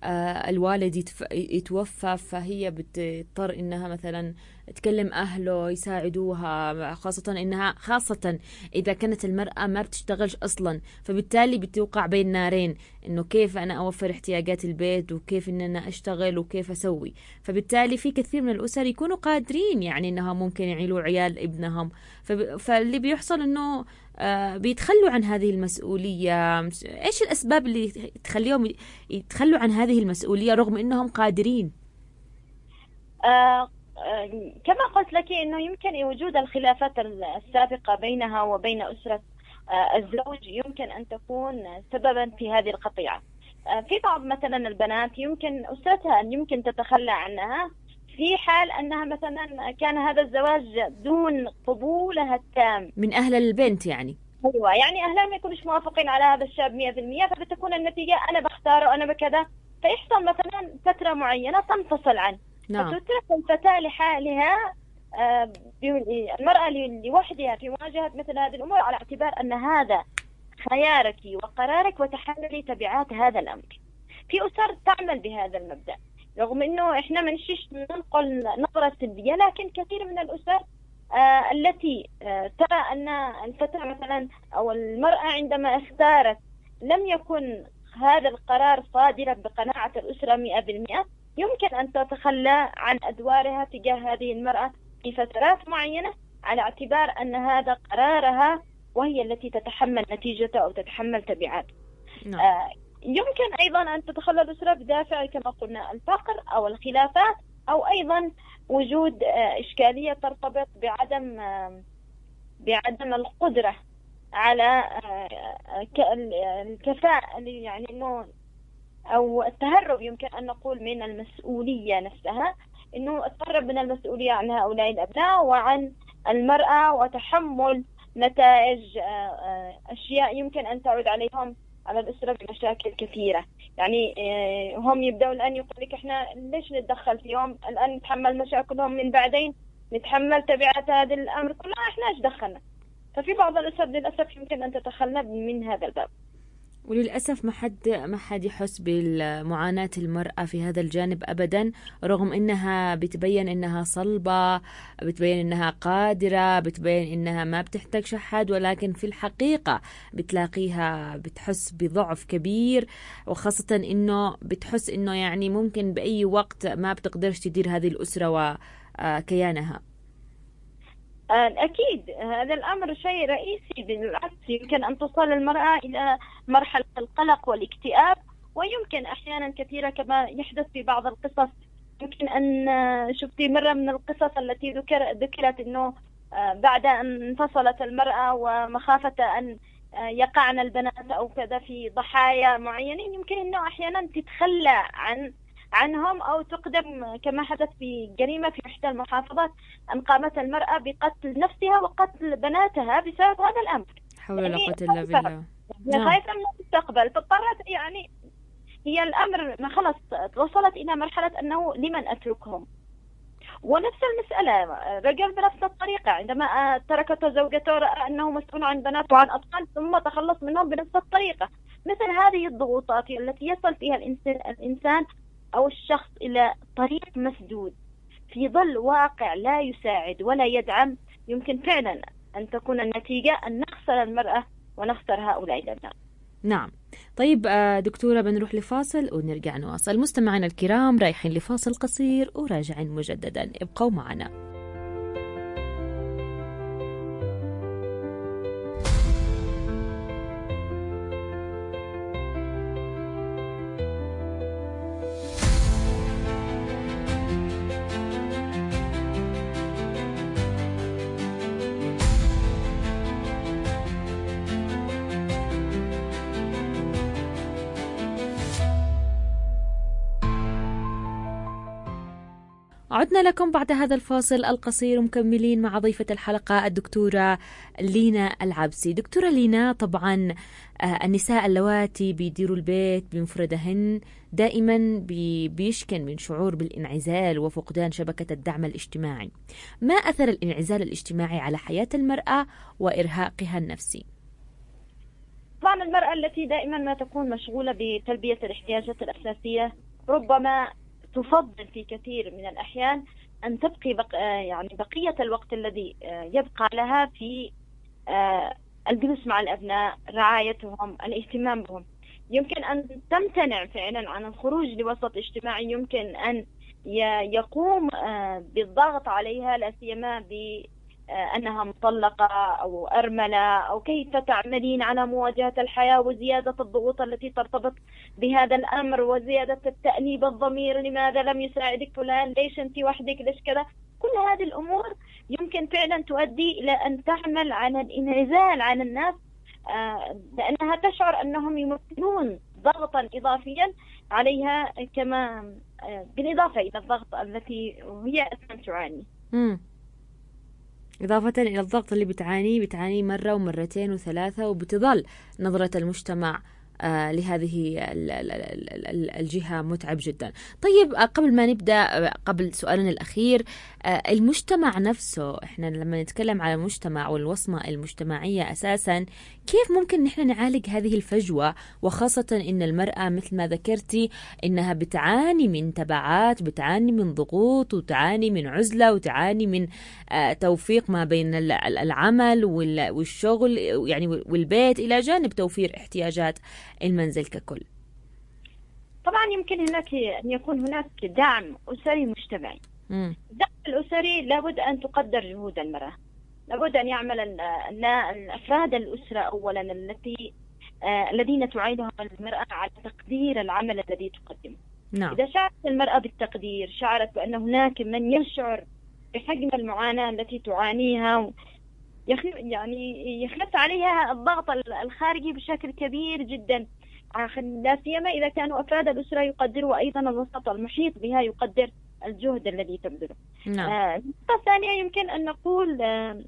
الوالد يتوفى، فهي بتضطر إنها مثلا تكلم أهله يساعدوها، خاصة إنها خاصة إذا كانت المرأة ما بتشتغلش أصلا، فبالتالي بتوقع بين نارين، إنه كيف أنا أوفر احتياجات البيت وكيف إن أنا أشتغل وكيف أسوي. فبالتالي في كثير من الأسر يكونوا قادرين يعني إنها ممكن يعيلوا عيال ابنهم، فاللي بيحصل إنه آه بيتخلوا عن هذه المسؤولية. إيش الأسباب اللي تخليهم يتخلوا عن هذه المسؤولية رغم إنهم قادرين؟ آه آه كما قلت لك إنه يمكن وجود الخلافات السابقة بينها وبين أسرة آه الزوج يمكن أن تكون سببا في هذه القطيعة. آه في بعض مثلا البنات يمكن أسرتها أن يمكن تتخلى عنها في حال أنها مثلا كان هذا الزواج دون قبولها التام من أهل البنت. يعني أيوة، يعني أهلها ما يكونوا موافقين على هذا الشاب مئة بالمئة، فبتكون النتيجة أنا بختاره أنا بكذا، فيحصل مثلا فترة معينة تنفصل عنه. نعم. فتترك الفتاة لحالها، آه المرأة لوحدها في مواجهة مثل هذه الأمور، على اعتبار أن هذا خيارك وقرارك وتحملي تبعات هذا الأمر. في أسر تعمل بهذا المبدأ، رغم أنه إحنا ما نشيش ننقل نظرة سلبية، لكن كثير من الأسر آه التي آه ترى أن الفتاة مثلا أو المرأة عندما اختارت لم يكن هذا القرار صادرا بقناعة الأسرة مئة بالمئة، يمكن أن تتخلى عن أدوارها تجاه هذه المرأة في فترات معينة، على اعتبار أن هذا قرارها وهي التي تتحمل نتيجته أو تتحمل تبعاته. نعم. آه يمكن أيضا أن تتخلى الأسرة بدافع كما قلنا الفقر أو الخلافات، أو أيضا وجود إشكالية ترتبط بعدم بعدم القدرة على الكفاءة، يعني إنه أو التهرب يمكن أن نقول من المسؤولية نفسها، إنه التهرب من المسؤولية عن هؤلاء الأبناء وعن المرأة وتحمل نتائج أشياء يمكن أن تعود عليهم على الأسرة بمشاكل كثيرة. يعني هم يبدأوا الآن يقول لك إحنا ليش نتدخل فيهم الآن، نتحمل مشاكلهم من بعدين، نتحمل تبعات هذا الأمر كله، إحنا إيش دخلنا. ففي بعض الأسر للأسف يمكن أن تتخلى من هذا الباب. وللأسف ما حد ما حد يحس بالمعاناة المرأة في هذا الجانب أبدا، رغم إنها بتبين إنها صلبة، بتبين إنها قادرة، بتبين إنها ما بتحتاج أحد، ولكن في الحقيقة بتلاقيها بتحس بضعف كبير، وخاصة إنه بتحس إنه يعني ممكن بأي وقت ما بتقدرش تدير هذه الأسرة وكيانها. أكيد هذا الأمر شيء رئيسي، بالعكس يمكن أن تصل المرأة إلى مرحلة القلق والاكتئاب، ويمكن أحيانا كثيرة كما يحدث في بعض القصص. يمكن أن شفتي مرة من القصص التي ذكر ذكرت أنه بعد أن انفصلت المرأة ومخافة أن يقعن البنات أو كذا في ضحايا معينين، يمكن أنه أحيانا تتخلى عن عنهم أو تقدم كما حدث في جريمة في إحدى المحافظات، أن قامت المرأة بقتل نفسها وقتل بناتها بسبب هذا الأمر. حول ولا قوة إلا بالله. هي خايفة من المستقبل، فاضطرت يعني هي الأمر ما خلص وصلت إلى مرحلة أنه لمن أتركهم. ونفس المسألة رجل بنفس الطريقة، عندما تركته زوجته رأى أنه مسؤول عن بنات وعن أطفال ثم تخلص منهم بنفس الطريقة. مثل هذه الضغوطات التي يصل فيها الإنسان أو الشخص إلى طريق مسدود في ظل واقع لا يساعد ولا يدعم، يمكن فعلا أن تكون النتيجة أن نخسر المرأة ونخسر هؤلاء الأبناء. نعم. طيب دكتورة بنروح لفاصل ونرجع نواصل. مستمعينا الكرام رايحين لفاصل قصير وراجعين مجددا، ابقوا معنا. عدنا لكم بعد هذا الفاصل القصير مكملين مع ضيفة الحلقة الدكتورة لينا العبسي. دكتورة لينا، طبعا النساء اللواتي بيديروا البيت بمفردهن دائما بيشكن من شعور بالانعزال وفقدان شبكة الدعم الاجتماعي. ما أثر الانعزال الاجتماعي على حياة المرأة وإرهاقها النفسي؟ طبعا المرأة التي دائما ما تكون مشغولة بتلبية الاحتياجات الأساسية ربما تفضل في كثير من الأحيان أن تبقي بق... يعني بقية الوقت الذي يبقى لها في الجلوس مع الأبناء، رعايتهم، الاهتمام بهم. يمكن أن تمتنع فعلا عن الخروج لوسط اجتماعي يمكن أن يقوم بالضغط عليها، لا سيما بأنها مطلقة أو أرملة، أو كيف تعملين على مواجهة الحياة وزيادة الضغوط التي ترتبط بهذا الأمر، وزيادة التأنيب الضمير، لماذا لم يساعدك فلان، ليش أنت وحدك، ليش كذا. كل هذه الأمور يمكن فعلا تؤدي إلى أن تعمل على الانعزال عن الناس، لأنها تشعر أنهم يمثلون ضغطا إضافيا عليها، كما بالإضافة إلى الضغط التي هي أصلا تعاني. مم. إضافة إلى الضغط اللي بتعانيه بتعانيه مرة ومرتين وثلاثة، وبتظل نظرة المجتمع آه لهذه الجهة متعب جدا. طيب قبل ما نبدأ، قبل سؤالنا الأخير، آه المجتمع نفسه، إحنا لما نتكلم على المجتمع والوصمة المجتمعية أساسا، كيف ممكن نحن نعالج هذه الفجوة، وخاصة إن المرأة مثل ما ذكرتي إنها بتعاني من تبعات، بتعاني من ضغوط، وتعاني من عزلة، وتعاني من آه توفيق ما بين العمل والشغل يعني والبيت، إلى جانب توفير احتياجات المنزل ككل. طبعا يمكن هناك أن يكون هناك دعم أسري مجتمعي. الدعم الأسري لابد أن تقدر جهود المرأة، لابد أن يعمل الأفراد الأسرة أولا التي آه الذين تعينهم المرأة على تقدير العمل الذي تقدمه. نعم. إذا شعرت المرأة بالتقدير، شعرت بأن هناك من يشعر بحجم المعاناة التي تعانيها، يعني يخف عليها الضغط الخارجي بشكل كبير جدا، لا سيما إذا كانوا أفراد الأسرة يقدروا أيضا الوسط المحيط بها يقدر الجهد الذي تبذله. نعم. النقطة الثانية يمكن أن نقول آه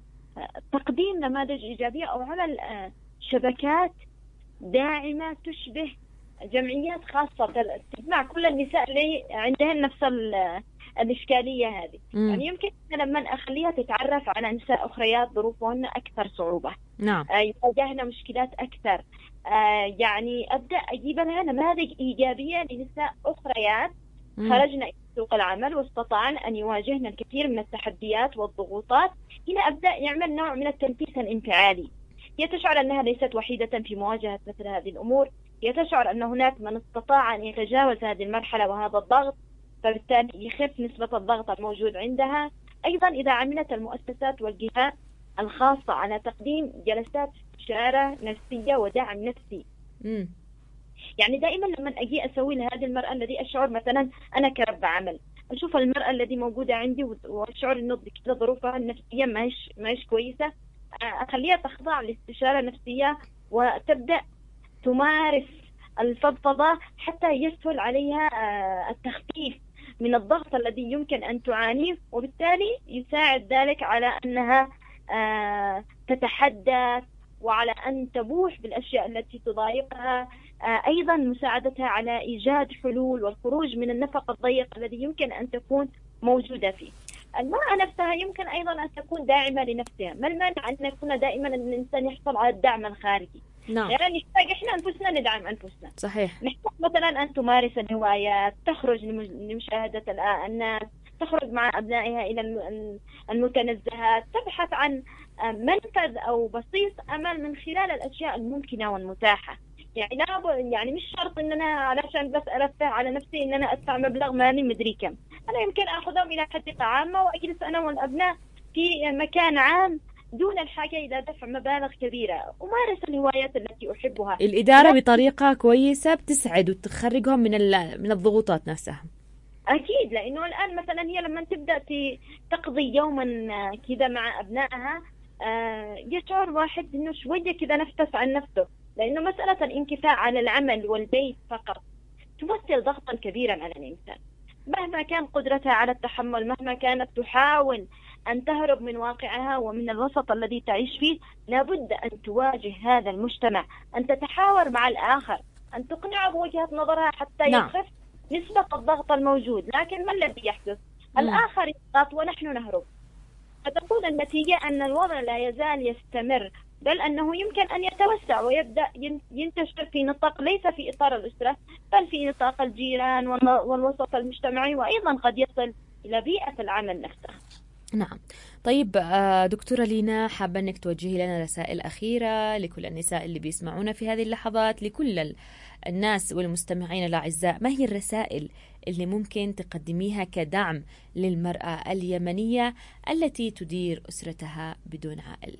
تقديم نماذج إيجابية أو عمل آه شبكات داعمة تشبه جمعيات خاصة تجمع كل النساء اللي عندهن نفس الإشكالية هذه. مم. يعني يمكن لما أخليها تتعرف على نساء أخريات ظروفهن أكثر صعوبة، نعم، يواجهن مشكلات أكثر، آه يعني أبدأ أجيب لها نماذج إيجابية لنساء أخريات خرجنا إلى سوق العمل واستطاعن أن يواجهن الكثير من التحديات والضغوطات. هنا أبدأ يعمل نوع من التنفيس الانفعالي. هي تشعر أنها ليست وحيدة في مواجهة مثل هذه الأمور، هي تشعر أن هناك من استطاع أن يتجاوز هذه المرحلة وهذا الضغط، فبالتالي يخف نسبة الضغط الموجود عندها. أيضا إذا عملت المؤسسات والجهات الخاصة على تقديم جلسات استشارة نفسية ودعم نفسي. مم. يعني دائما لما أجي أسوي لهذه المرأة الذي أشعر مثلا أنا كرب عمل، أشوف المرأة الذي موجودة عندي وأشعر إنه كذا ظروفها النفسية ماهيش ماهيش كويسة، أخليها تخضع لاستشارة نفسية وتبدأ تمارس الفضفضة حتى يسهل عليها التخفيف من الضغط الذي يمكن أن تعانيه، وبالتالي يساعد ذلك على أنها تتحدث وعلى أن تبوح بالأشياء التي تضايقها. أيضا مساعدتها على إيجاد حلول والخروج من النفق الضيق الذي يمكن أن تكون موجودة فيه. المرأة نفسها يمكن أيضا أن تكون داعمة لنفسها. ما المانع أن يكون دائما الإنسان يحصل على الدعم الخارجي؟ نعم. يعني نحتاج إحنا أنفسنا ندعم أنفسنا. صحيح. نحتاج مثلا أن تمارس الهوايات، تخرج لمشاهدة الناس، تخرج مع أبنائها إلى المتنزهات، تبحث عن منفذ أو بصيص أمل من خلال الأشياء الممكنة والمتاحة. يعني لا يعني مش شرط إن أنا علشان بس أرفه على نفسي إن أنا أدفع مبلغ مالي مدري كم، أنا يمكن أخذهم إلى حديقة عامة وأجلس أنا والأبناء في مكان عام دون الحاجة إلى دفع مبالغ كبيرة، أمارس الهوايات التي أحبها. الإدارة بطريقة كويسة بتسعد وتخرجهم من من الضغوطات نفسها. أكيد، لأنه الآن مثلا هي لما تبدأ تقضي يوما كذا مع أبنائها يشعر واحد إنه شوية كذا نفس عن نفسه، لأنه مسألة الانكفاء على العمل والبيت فقط تمثل ضغطا كبيرا على الإنسان. مهما كان قدرتها على التحمل، مهما كانت تحاول أن تهرب من واقعها ومن الوسط الذي تعيش فيه، لابد أن تواجه هذا المجتمع، أن تتحاور مع الآخر، أن تقنعه بوجهة نظرها حتى نعم. يخف نسبة الضغط الموجود. لكن ما الذي يحدث؟ الآخر يضغط ونحن نهرب، فتكون النتيجة أن الوضع لا يزال يستمر بل أنه يمكن أن يتوسع ويبدأ ينتشر في نطاق ليس في إطار الأسرة بل في نطاق الجيران والوسط المجتمعي، وأيضا قد يصل إلى بيئة العمل نفسها. نعم. طيب دكتورة لينا، حابة أنك توجهي لنا رسائل أخيرة لكل النساء اللي بيسمعونا في هذه اللحظات، لكل الناس والمستمعين الأعزاء. ما هي الرسائل اللي ممكن تقدميها كدعم للمرأة اليمنية التي تدير أسرتها بدون عائل؟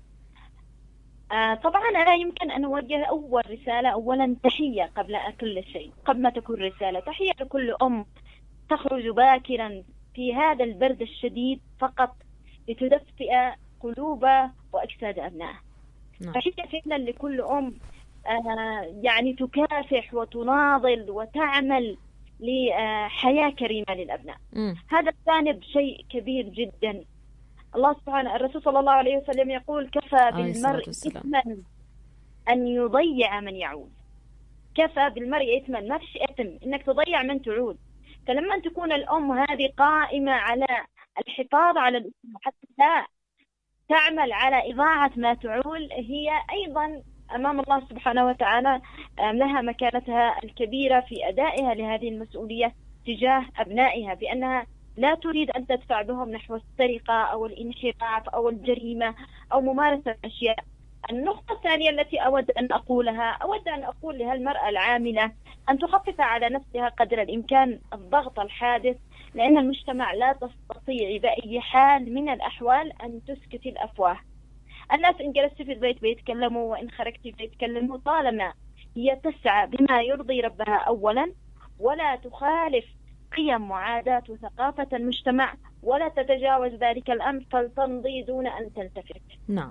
آه طبعا أنا يمكن أن أوجه أول رسالة، أولا تحية قبل كل شيء، قبل ما تكون رسالة، تحية لكل أم تخرج باكرا في هذا البرد الشديد فقط لتدفئ قلوب وأجساد أبنائها. تحية فعلا لكل أم آه يعني تكافح وتناضل وتعمل لحياة كريمة للأبناء. م. هذا الجانب شيء كبير جدا. الله سبحانه الرسول صلى الله عليه وسلم يقول: كفى بالمرء إثما أن يضيع من يعود. كفى بالمرء إثما، ما فيش إثم إنك تضيع من تعود. فلما تكون الأم هذه قائمة على الحفاظ على الأسرة حتى لا تعمل على إضاعة ما تعول، هي أيضا أمام الله سبحانه وتعالى لها مكانتها الكبيرة في أدائها لهذه المسؤولية تجاه أبنائها، بأنها لا تريد أن تدفع بهم نحو السرقة أو الانحراف أو الجريمة أو ممارسة أشياء. النقطة الثانية التي أود أن أقولها، أود أن أقول لها المرأة العاملة أن تخفف على نفسها قدر الإمكان الضغط الحادث، لأن المجتمع لا تستطيع بأي حال من الأحوال أن تسكت الأفواه. الناس إن جلست في البيت بيتكلموا وإن خرجت بيتكلموا، طالما هي تسعى بما يرضي ربها أولا ولا تخالف قيم وعادات وثقافة المجتمع ولا تتجاوز ذلك الأمر، فلتمضي دون أن تلتفت. نعم.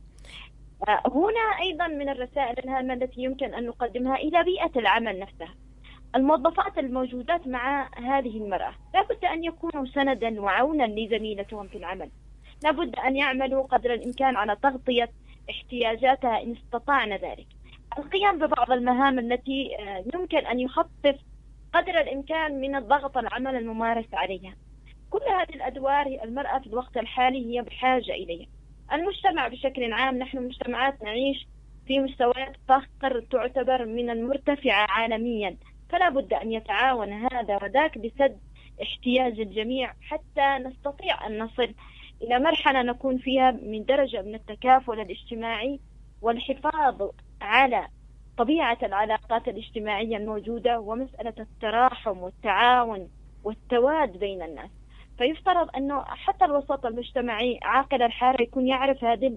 هنا أيضا من الرسائل الهامة التي يمكن أن نقدمها إلى بيئة العمل نفسها. الموظفات الموجودات مع هذه المرأة لابد أن يكونوا سندا وعونا لزميلتهم في العمل، لابد أن يعملوا قدر الإمكان على تغطية احتياجاتها إن استطعنا ذلك، القيام ببعض المهام التي يمكن أن يخفف قدر الإمكان من الضغط العمل الممارس عليها. كل هذه الأدوار المرأة في الوقت الحالي هي بحاجة إليها. المجتمع بشكل عام، نحن مجتمعات نعيش في مستويات فقر تعتبر من المرتفعة عالميا، فلا بد أن يتعاون هذا وذاك بسد احتياج الجميع حتى نستطيع أن نصل إلى مرحلة نكون فيها من درجة من التكافل الاجتماعي والحفاظ على طبيعة العلاقات الاجتماعية الموجودة ومسألة التراحم والتعاون والتواد بين الناس. فيفترض أنه حتى الوسط المجتمعي عاقل الحالة يكون يعرف هذه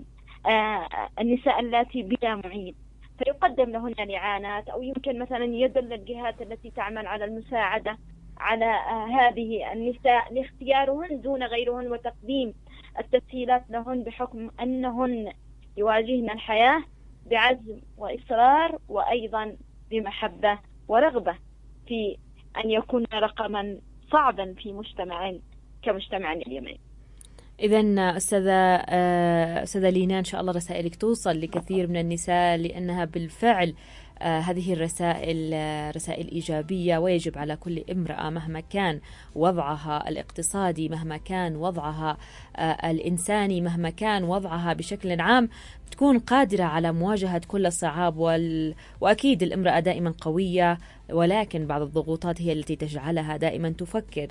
النساء اللاتي بلا معين، فيقدم لهن الإعانات، أو يمكن مثلا يدل الجهات التي تعمل على المساعدة على هذه النساء لاختيارهن دون غيرهن وتقديم التسهيلات لهن، بحكم أنهن يواجهن الحياة بعزم وإصرار وأيضا بمحبة ورغبة في أن يكون رقما صعبا في مجتمع كمجتمعنا اليمني. إذن أستاذة أستاذة لينا، إن شاء الله رسائلك توصل لكثير من النساء، لأنها بالفعل هذه الرسائل رسائل إيجابية، ويجب على كل امرأة مهما كان وضعها الاقتصادي، مهما كان وضعها الإنساني، مهما كان وضعها بشكل عام، تكون قادرة على مواجهة كل الصعاب. وال... وأكيد الامرأة دائما قوية، ولكن بعض الضغوطات هي التي تجعلها دائما تفكر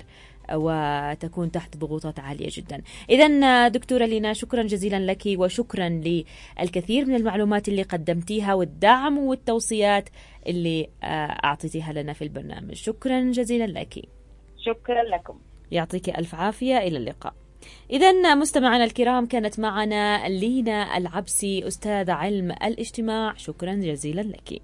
وتكون تحت ضغوطات عالية جدا. إذن دكتورة لينا، شكرا جزيلا لك، وشكرا للكثير من المعلومات اللي قدمتيها والدعم والتوصيات اللي أعطيتيها لنا في البرنامج. شكرا جزيلا لك. شكرا لكم، يعطيك ألف عافية. إلى اللقاء. إذن مستمعنا الكرام، كانت معنا لينا العبسي، أستاذ علم الاجتماع. شكرا جزيلا لك.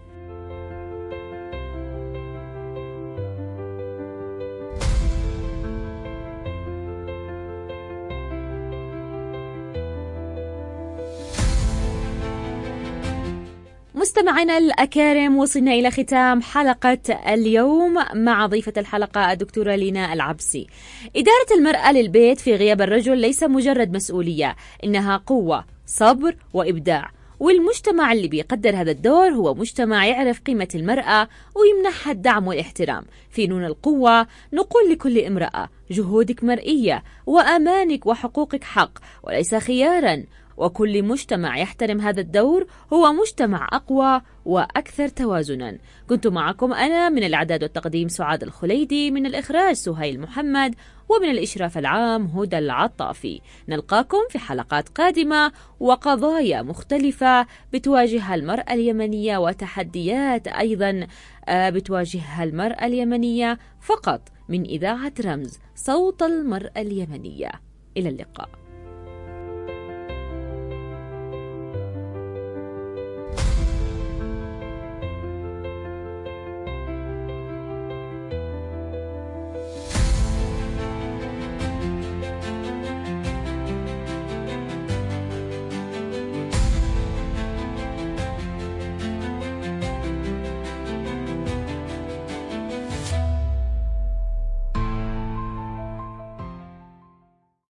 مستمعينا الأكارم، وصلنا إلى ختام حلقة اليوم مع ضيفة الحلقة الدكتورة لينا العبسي. إدارة المرأة للبيت في غياب الرجل ليس مجرد مسؤولية، إنها قوة، صبر وإبداع. والمجتمع اللي بيقدر هذا الدور هو مجتمع يعرف قيمة المرأة ويمنحها الدعم والاحترام. في نون القوة نقول لكل امرأة: جهودك مرئية، وأمانك وحقوقك حق وليس خيارا، وكل مجتمع يحترم هذا الدور هو مجتمع أقوى وأكثر توازنا. كنت معكم أنا من الإعداد والتقديم سعاد الخليدي، من الإخراج سهيل محمد، ومن الإشراف العام هدى العطافي. نلقاكم في حلقات قادمة وقضايا مختلفة بتواجه المرأة اليمنية وتحديات أيضا بتواجهها المرأة اليمنية، فقط من إذاعة رمز صوت المرأة اليمنية. إلى اللقاء.